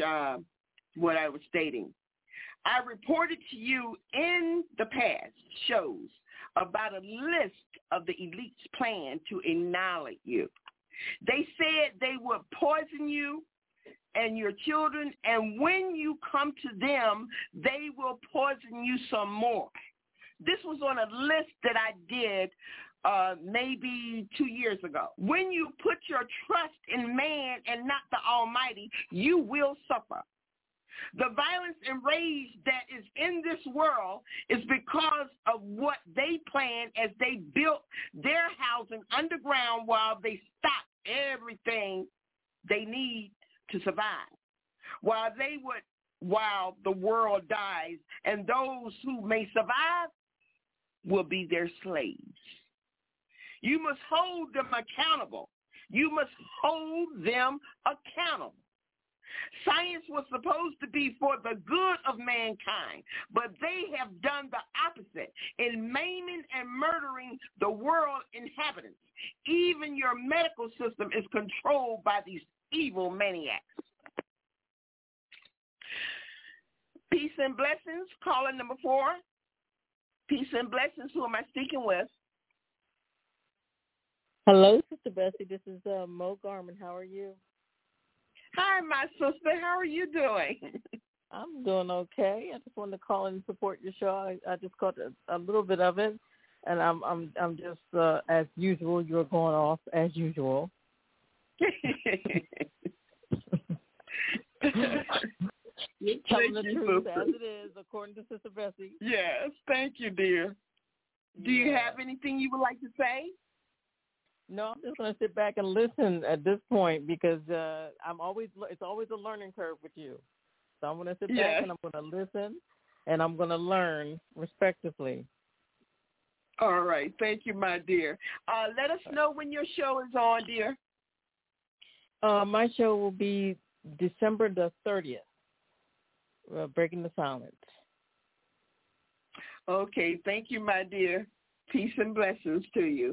what I was stating. I reported to you in the past shows about a list of the elite's plan to annihilate you. They said they would poison you and your children, and when you come to them, they will poison you some more. This was on a list that I did maybe 2 years ago. When you put your trust in man and not the Almighty, you will suffer. The violence and rage that is in this world is because of what they planned as they built their housing underground while they stopped everything they need to survive. While the world dies, and those who may survive will be their slaves. You must hold them accountable. You must hold them accountable. Science was supposed to be for the good of mankind, but they have done the opposite in maiming and murdering the world inhabitants. Even your medical system is controlled by these evil maniacs. Peace and blessings. Caller number 4. Peace and blessings. Who am I speaking with? Hello, Sister Bessie. This is Mo Garman. How are you? Hi, my sister. How are you doing? I'm doing okay. I just wanted to call and support your show. I just caught a little bit of it, and I'm just as usual. You're going off as usual. You're telling the truth as it is, according to Sister Bessie. Yes, thank you, dear. Do you have anything you would like to say? No, I'm just going to sit back and listen at this point because it's always a learning curve with you. So I'm going to sit back and I'm going to listen and I'm going to learn respectively. All right. Thank you, my dear. Let us know when your show is on, dear. My show will be December the 30th, Breaking the Silence. Okay. Thank you, my dear. Peace and blessings to you.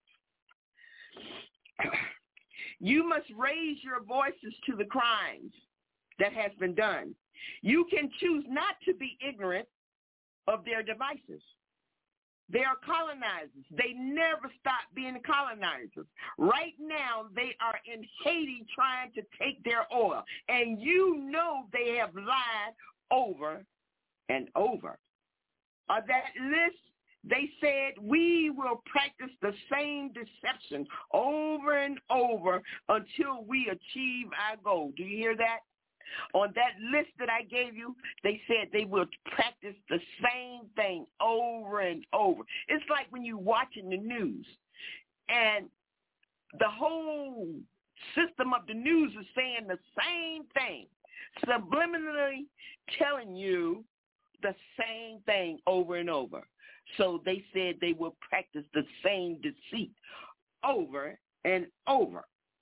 You must raise your voices to the crimes that has been done. You can choose not to be ignorant of their devices. They are colonizers. They never stop being colonizers. Right now, they are in Haiti trying to take their oil. And you know they have lied over and over. On that list, they said, we will practice the same deception over and over until we achieve our goal. Do you hear that? On that list that I gave you, they said they will practice the same thing over and over. It's like when you're watching the news and the whole system of the news is saying the same thing, subliminally telling you the same thing over and over. So they said they will practice the same deceit over and over.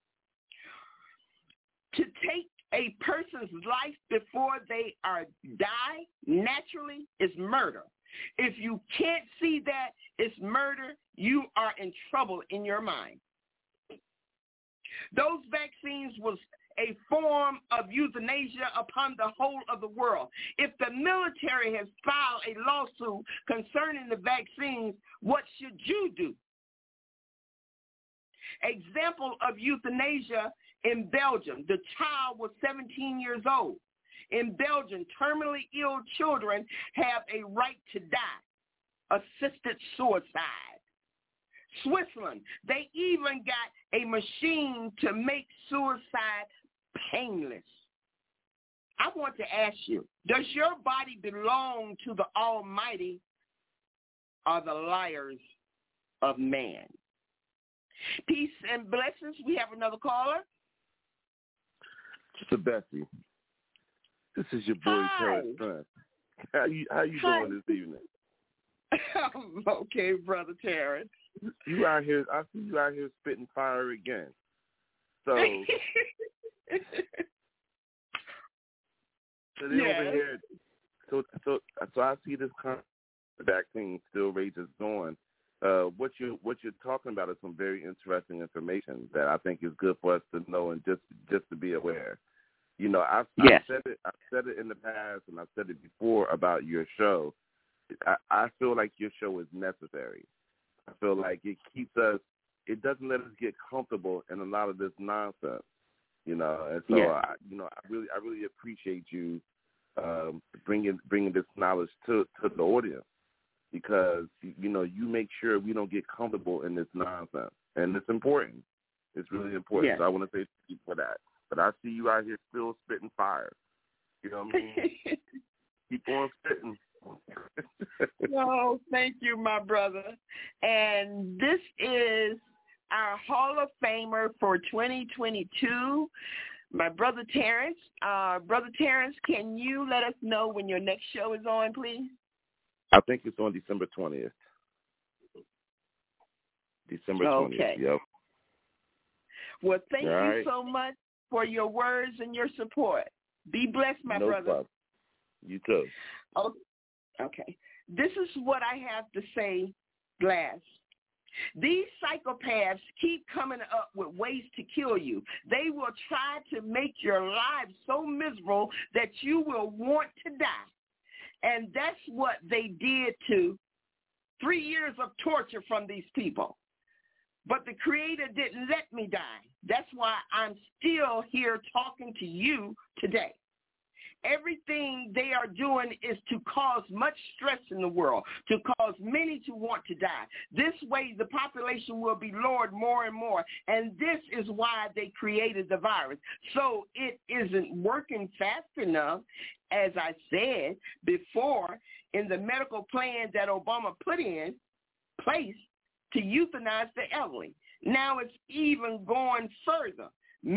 To take a person's life before they die naturally is murder. If you can't see that it's murder, you are in trouble in your mind. Those vaccines was a form of euthanasia upon the whole of the world. If the military has filed a lawsuit concerning the vaccines, what should you do? Example of euthanasia in Belgium. The child was 17 years old. In Belgium, terminally ill children have a right to die. Assisted suicide. Switzerland, they even got a machine to make suicide painless. I want to ask you, does your body belong to the Almighty or the liars of man? Peace and blessings. We have another caller. Sister Bessie, this is your boy Terrence Son. How you doing this evening? I'm okay, Brother Terrence. You out here? I see you out here spitting fire again. So they over here. So I see this vaccine still rages on. What you're talking about is some very interesting information that I think is good for us to know and just to be aware. You know, I've said it in the past and I've said it before about your show. I feel like your show is necessary. I feel like it keeps us. It doesn't let us get comfortable in a lot of this nonsense. You know, and so I really appreciate you bringing this knowledge to the audience. Because, you know, you make sure we don't get comfortable in this nonsense. And it's important. It's really important. Yeah. So I want to say thank you for that. But I see you out here still spitting fire. You know what I mean? Keep on spitting. No, thank you, my brother. And this is our Hall of Famer for 2022, my brother Terrence. Brother Terrence, can you let us know when your next show is on, please? I think it's on December 20th. December 20th, okay. Yep. Well, thank you so much for your words and your support. Be blessed, my brother. Problem. You too. Okay. This is what I have to say, Glass. These psychopaths keep coming up with ways to kill you. They will try to make your life so miserable that you will want to die. And that's what they did to 3 years of torture from these people. But the Creator didn't let me die. That's why I'm still here talking to you today. Everything they are doing is to cause much stress in the world, to cause many to want to die. This way, the population will be lowered more and more, and this is why they created the virus. So it isn't working fast enough, as I said before, in the medical plan that Obama put in place to euthanize the elderly. Now it's even going further.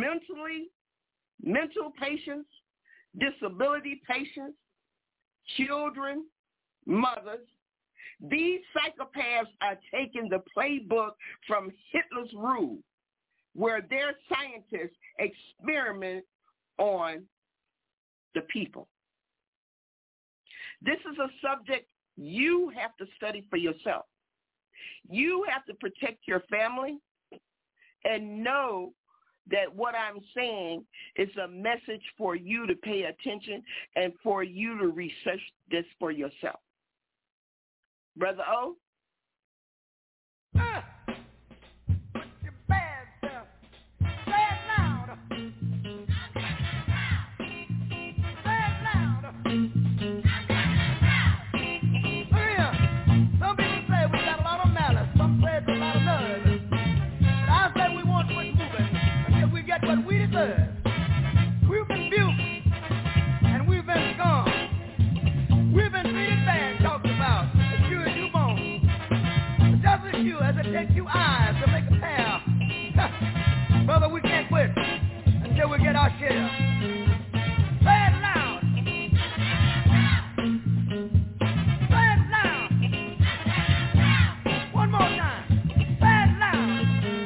Mental patients, disability patients, children, mothers. These psychopaths are taking the playbook from Hitler's rule, where their scientists experiment on the people. This is a subject you have to study for yourself. You have to protect your family and know that what I'm saying is a message for you to pay attention and for you to research this for yourself. Brother O? Put your bad self. Say it louder. Say it louder. Look here. Some people say we got a lot of malice. Some say it's a lot of nerve. But I say we want to quit moving until we get what we deserve. We've been buked and we've been scorned. We've been treated bad, talked about. As it takes you eyes to make a pair. Brother, we can't quit until we get our share. Say it loud. Say it loud. One more time. Say it loud.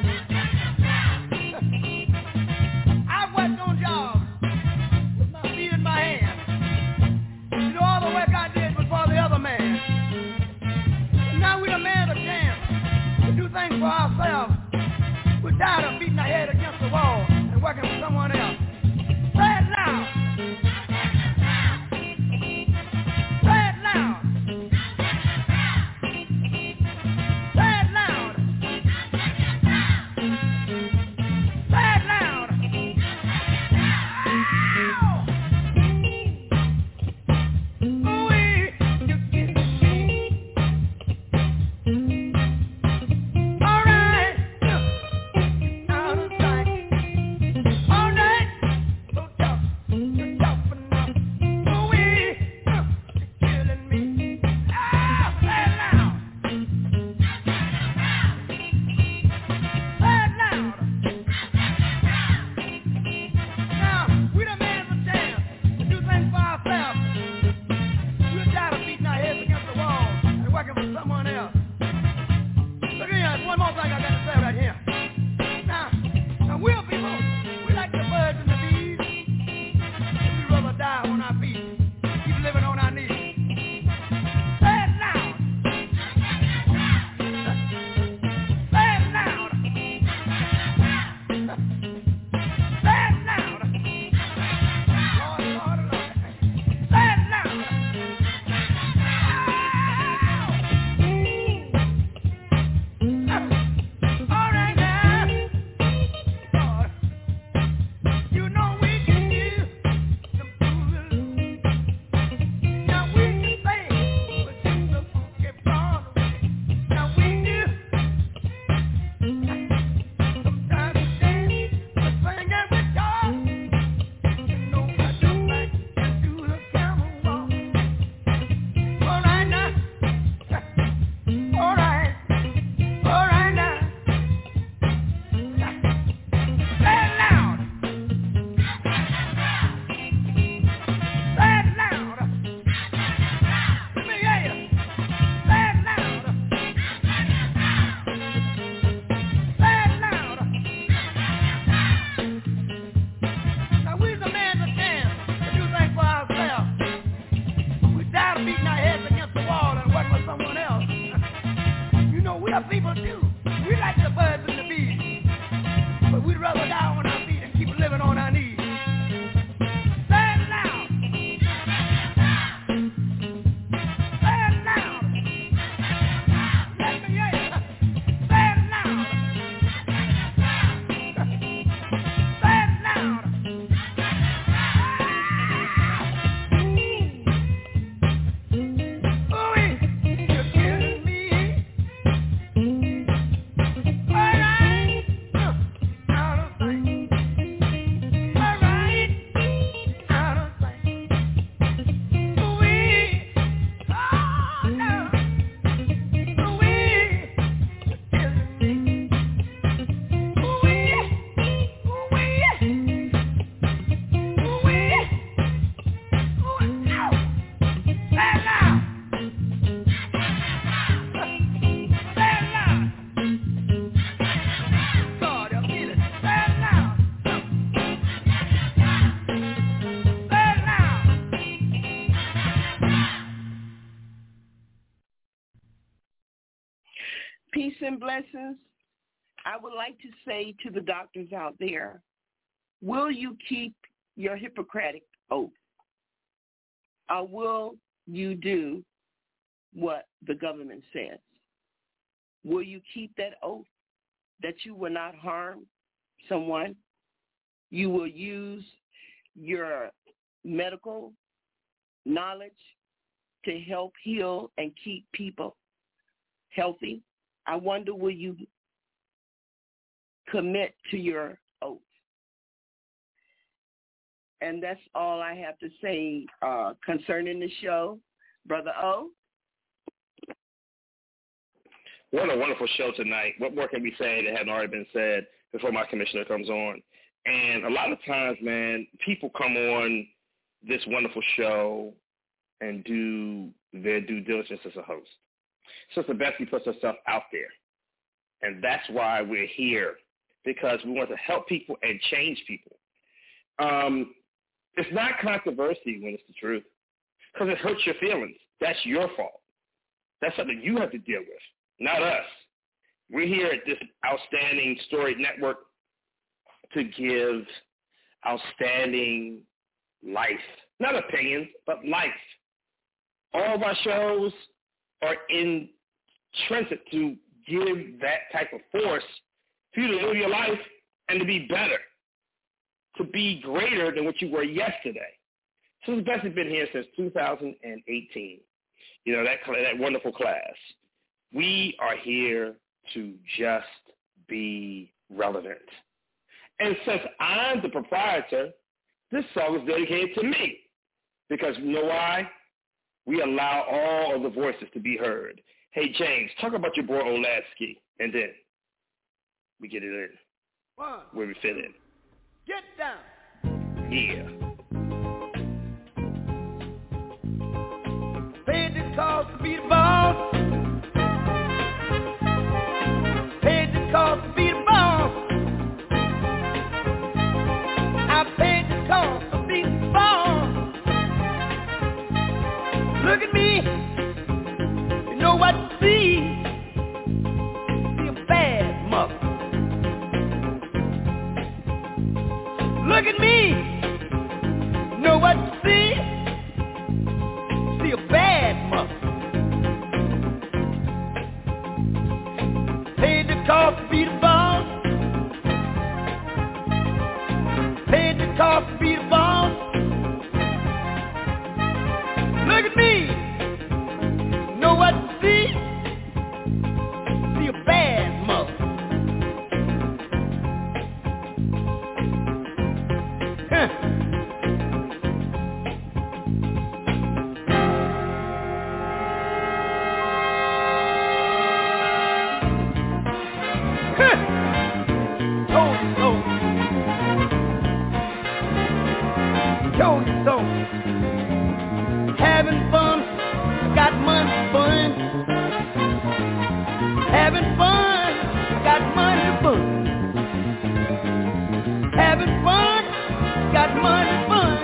I've worked on jobs with my feet in my hands. You know, all the work I did was for the other man. And now we done man the chance to do things for ourselves. We're tired of beating our head against the wall and working for someone else. Say it loud. Say it loud. Say it loud. Say it loud. peace and blessings, I would like to say to the doctors out there, will you keep your Hippocratic oath? Or will you do what the government says? Will you keep that oath that you will not harm someone? You will use your medical knowledge to help heal and keep people healthy? I wonder, will you commit to your oath? And that's all I have to say concerning the show. Brother O? What a wonderful show tonight. What more can we say that hadn't already been said before my commissioner comes on? And a lot of times, man, people come on this wonderful show and do their due diligence as a host. Sister Bessie puts herself out there. And that's why we're here, because we want to help people and change people. It's not controversy when it's the truth, because it hurts your feelings. That's your fault. That's something you have to deal with, not us. We're here at this outstanding Storied Network to give outstanding life, not opinions, but life. All of our shows are intrinsic to give that type of force for you to live your life and to be better, to be greater than what you were yesterday. Sister Bessie's been here since 2018. You know, that wonderful class. We are here to just be relevant. And since I'm the proprietor, this song is dedicated to me. Because you know why? We allow all of the voices to be heard. Hey, James, talk about your boy Olasky, and then we get it in. Where we fit in. Get down. Yeah. Paid the cost to be the boss. Paid the cost to be the boss. I paid the cost to be the boss. Look at me. You know what to see. See a bad mother. Look at me. You know what to see. See a bad mother. Paid the cost to be the boss. Paid the cost to be the boss. Look at me. You know what to see. See a bad mother. Having fun, got money to fun. Having fun, got money to fun. Having fun, got money to fun.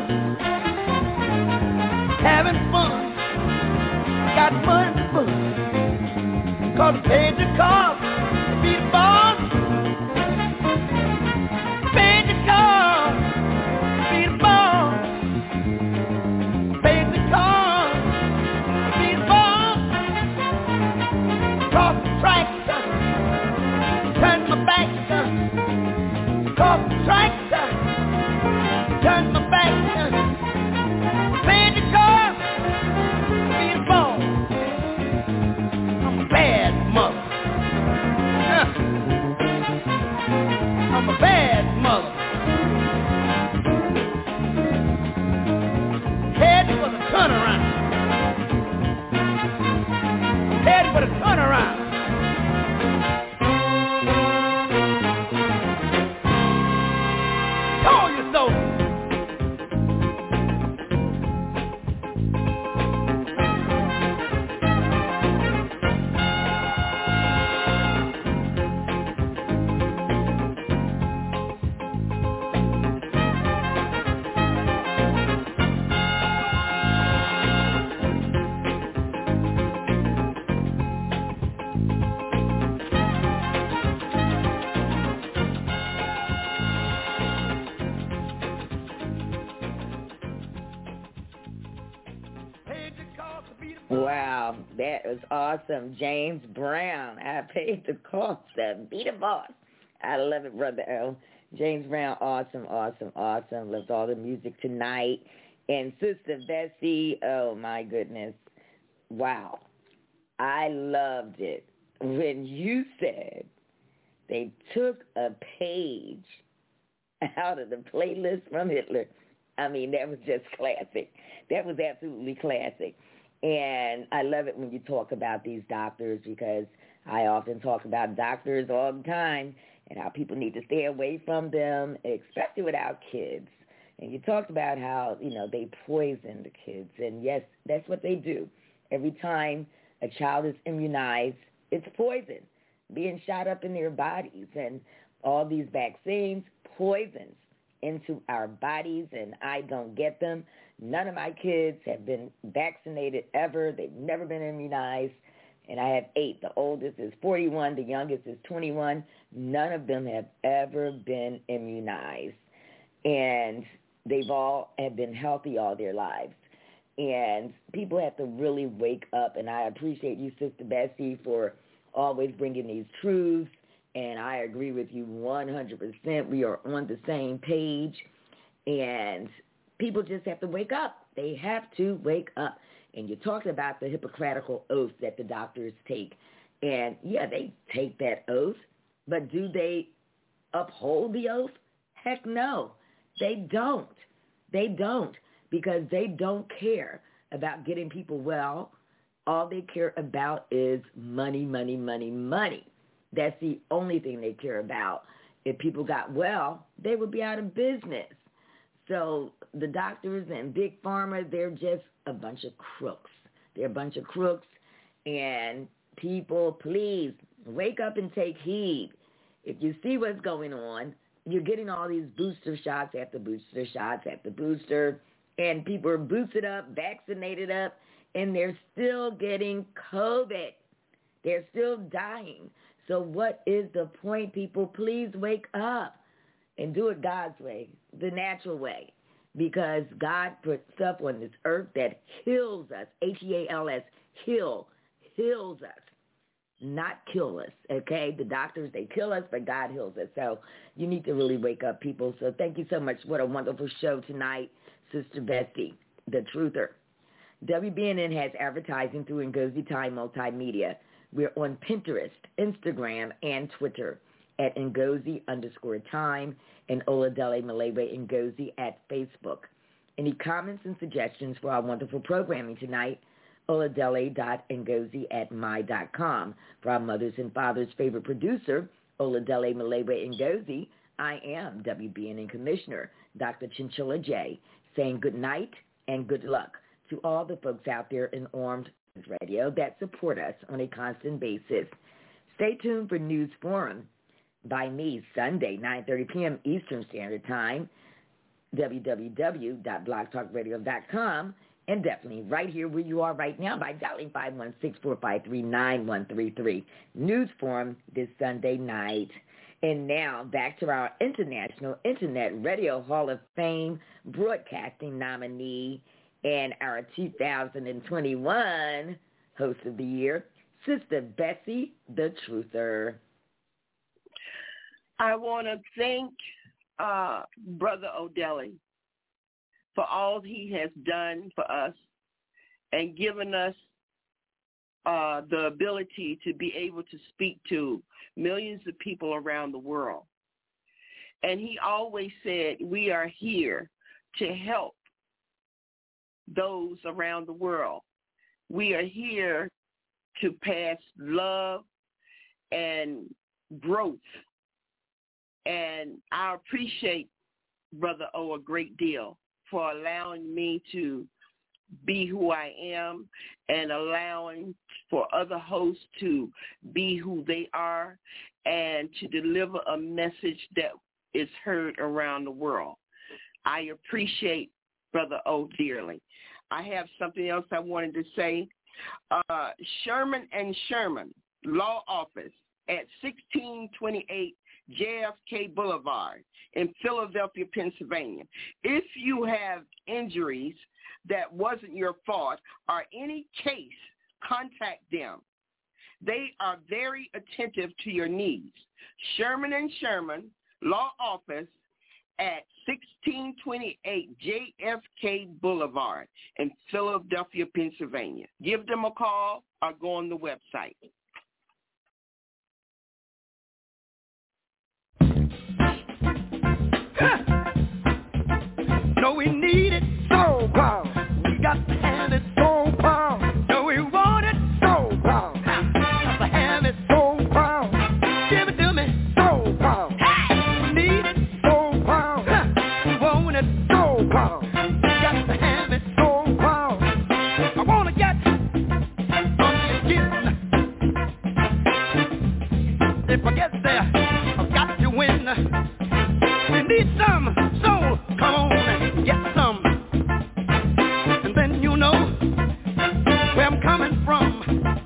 Having fun, got money to fun. 'Cause paid the cost to be the boss. Paid the cost to be the boss. Paid the cost to be the boss. Cross the tracks, turn my back. Cross the tracks, turn my back. Paid the cost to be the boss. I'm a bad mother. Wow, that was awesome. James Brown, I paid the cost of Be the Boss. I love it, Brother O. James Brown, awesome. Loved all the music tonight. And Sister Bessie, oh my goodness. Wow. I loved it when you said they took a page out of the playlist from Hitler. I mean, that was just classic. That was absolutely classic. And I love it when you talk about these doctors, because I often talk about doctors all the time and how people need to stay away from them, especially with our kids. And you talked about how, they poison the kids. And yes, that's what they do. Every time a child is immunized, it's poison being shot up in their bodies. And all these vaccines, poisons into our bodies, and I don't get them. None of my kids have been vaccinated ever. They've never been immunized. And I have 8. The oldest is 41. The youngest is 21. None of them have ever been immunized. And they've all have been healthy all their lives. And people have to really wake up. And I appreciate you, Sister Bessie, for always bringing these truths. And I agree with you 100%. We are on the same page. And people just have to wake up. They have to wake up. And you talked about the Hippocratical oath that the doctors take. And, yeah, they take that oath. But do they uphold the oath? Heck no. They don't. They don't, because they don't care about getting people well. All they care about is money, money, money, money. That's the only thing they care about. If people got well, they would be out of business. So the doctors and Big Pharma, they're just a bunch of crooks. They're a bunch of crooks. And people, please, wake up and take heed. If you see what's going on, you're getting all these booster shots after booster shots after booster, and people are boosted up, vaccinated up, and they're still getting COVID. They're still dying. So what is the point, people? Please wake up and do it God's way, the natural way, because God put stuff on this earth that heals us, H-E-A-L-S, heals us, not kill us, okay? The doctors, they kill us, but God heals us. So you need to really wake up, people. So thank you so much. What a wonderful show tonight, Sister Bessie, the truther. WBNN has advertising through Ngozi Time Multimedia. We're on Pinterest, Instagram, and Twitter at Ngozi_Time and Oladele Malewe Ngozi at Facebook. Any comments and suggestions for our wonderful programming tonight? Oladele.ngozi@my.com. For our mothers and fathers' favorite producer, Oladele Malewe Ngozi, I am WBNN Commissioner Dr. Chinchilla J, saying good night and good luck to all the folks out there in Armed Radio that support us on a constant basis. Stay tuned for News Forum by me Sunday, 9:30 p.m. Eastern Standard Time, www.blogtalkradio.com, and definitely right here where you are right now by dialing 516-453-9133. News Forum this Sunday night. And now back to our International Internet Radio Hall of Fame broadcasting nominee and our 2021 Host of the Year, Sister Bessie, the Truther. I want to thank Brother Odele for all he has done for us and given us the ability to be able to speak to millions of people around the world. And he always said, we are here to help those around the world. We are here to pass love and growth. And I appreciate Brother O a great deal for allowing me to be who I am and allowing for other hosts to be who they are and to deliver a message that is heard around the world. I appreciate Brother O dearly. I have something else I wanted to say. Sherman and Sherman Law Office at 1628 JFK Boulevard in Philadelphia, Pennsylvania. If you have injuries that wasn't your fault or any case contact them. They are very attentive to your needs. Sherman & Sherman, Law Office at 1628 JFK Boulevard in Philadelphia, Pennsylvania. Give them a call or go on the website. No, we need it so power. We got to have it so power. No, we want it so power. Got to have it so power. Give it to me so power. We need it so power. We want it so power. Got to have it so power. I want to get on your getting. If I get there, I've got to win. We need some, so come on and get some. And then you know where I'm coming from.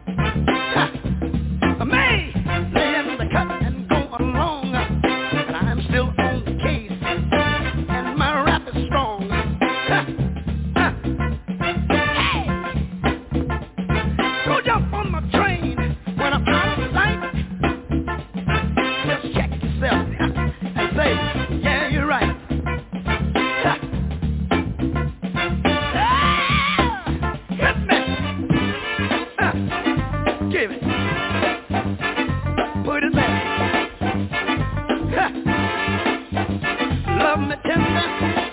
May lay in the cut and go along, and I'm still on the case, and my rap is strong. Hey! Go jump on my train when I'm out of sight. Just check yourself and say, yeah, you're right. Hit me. Give it. Put it there. Love me tender.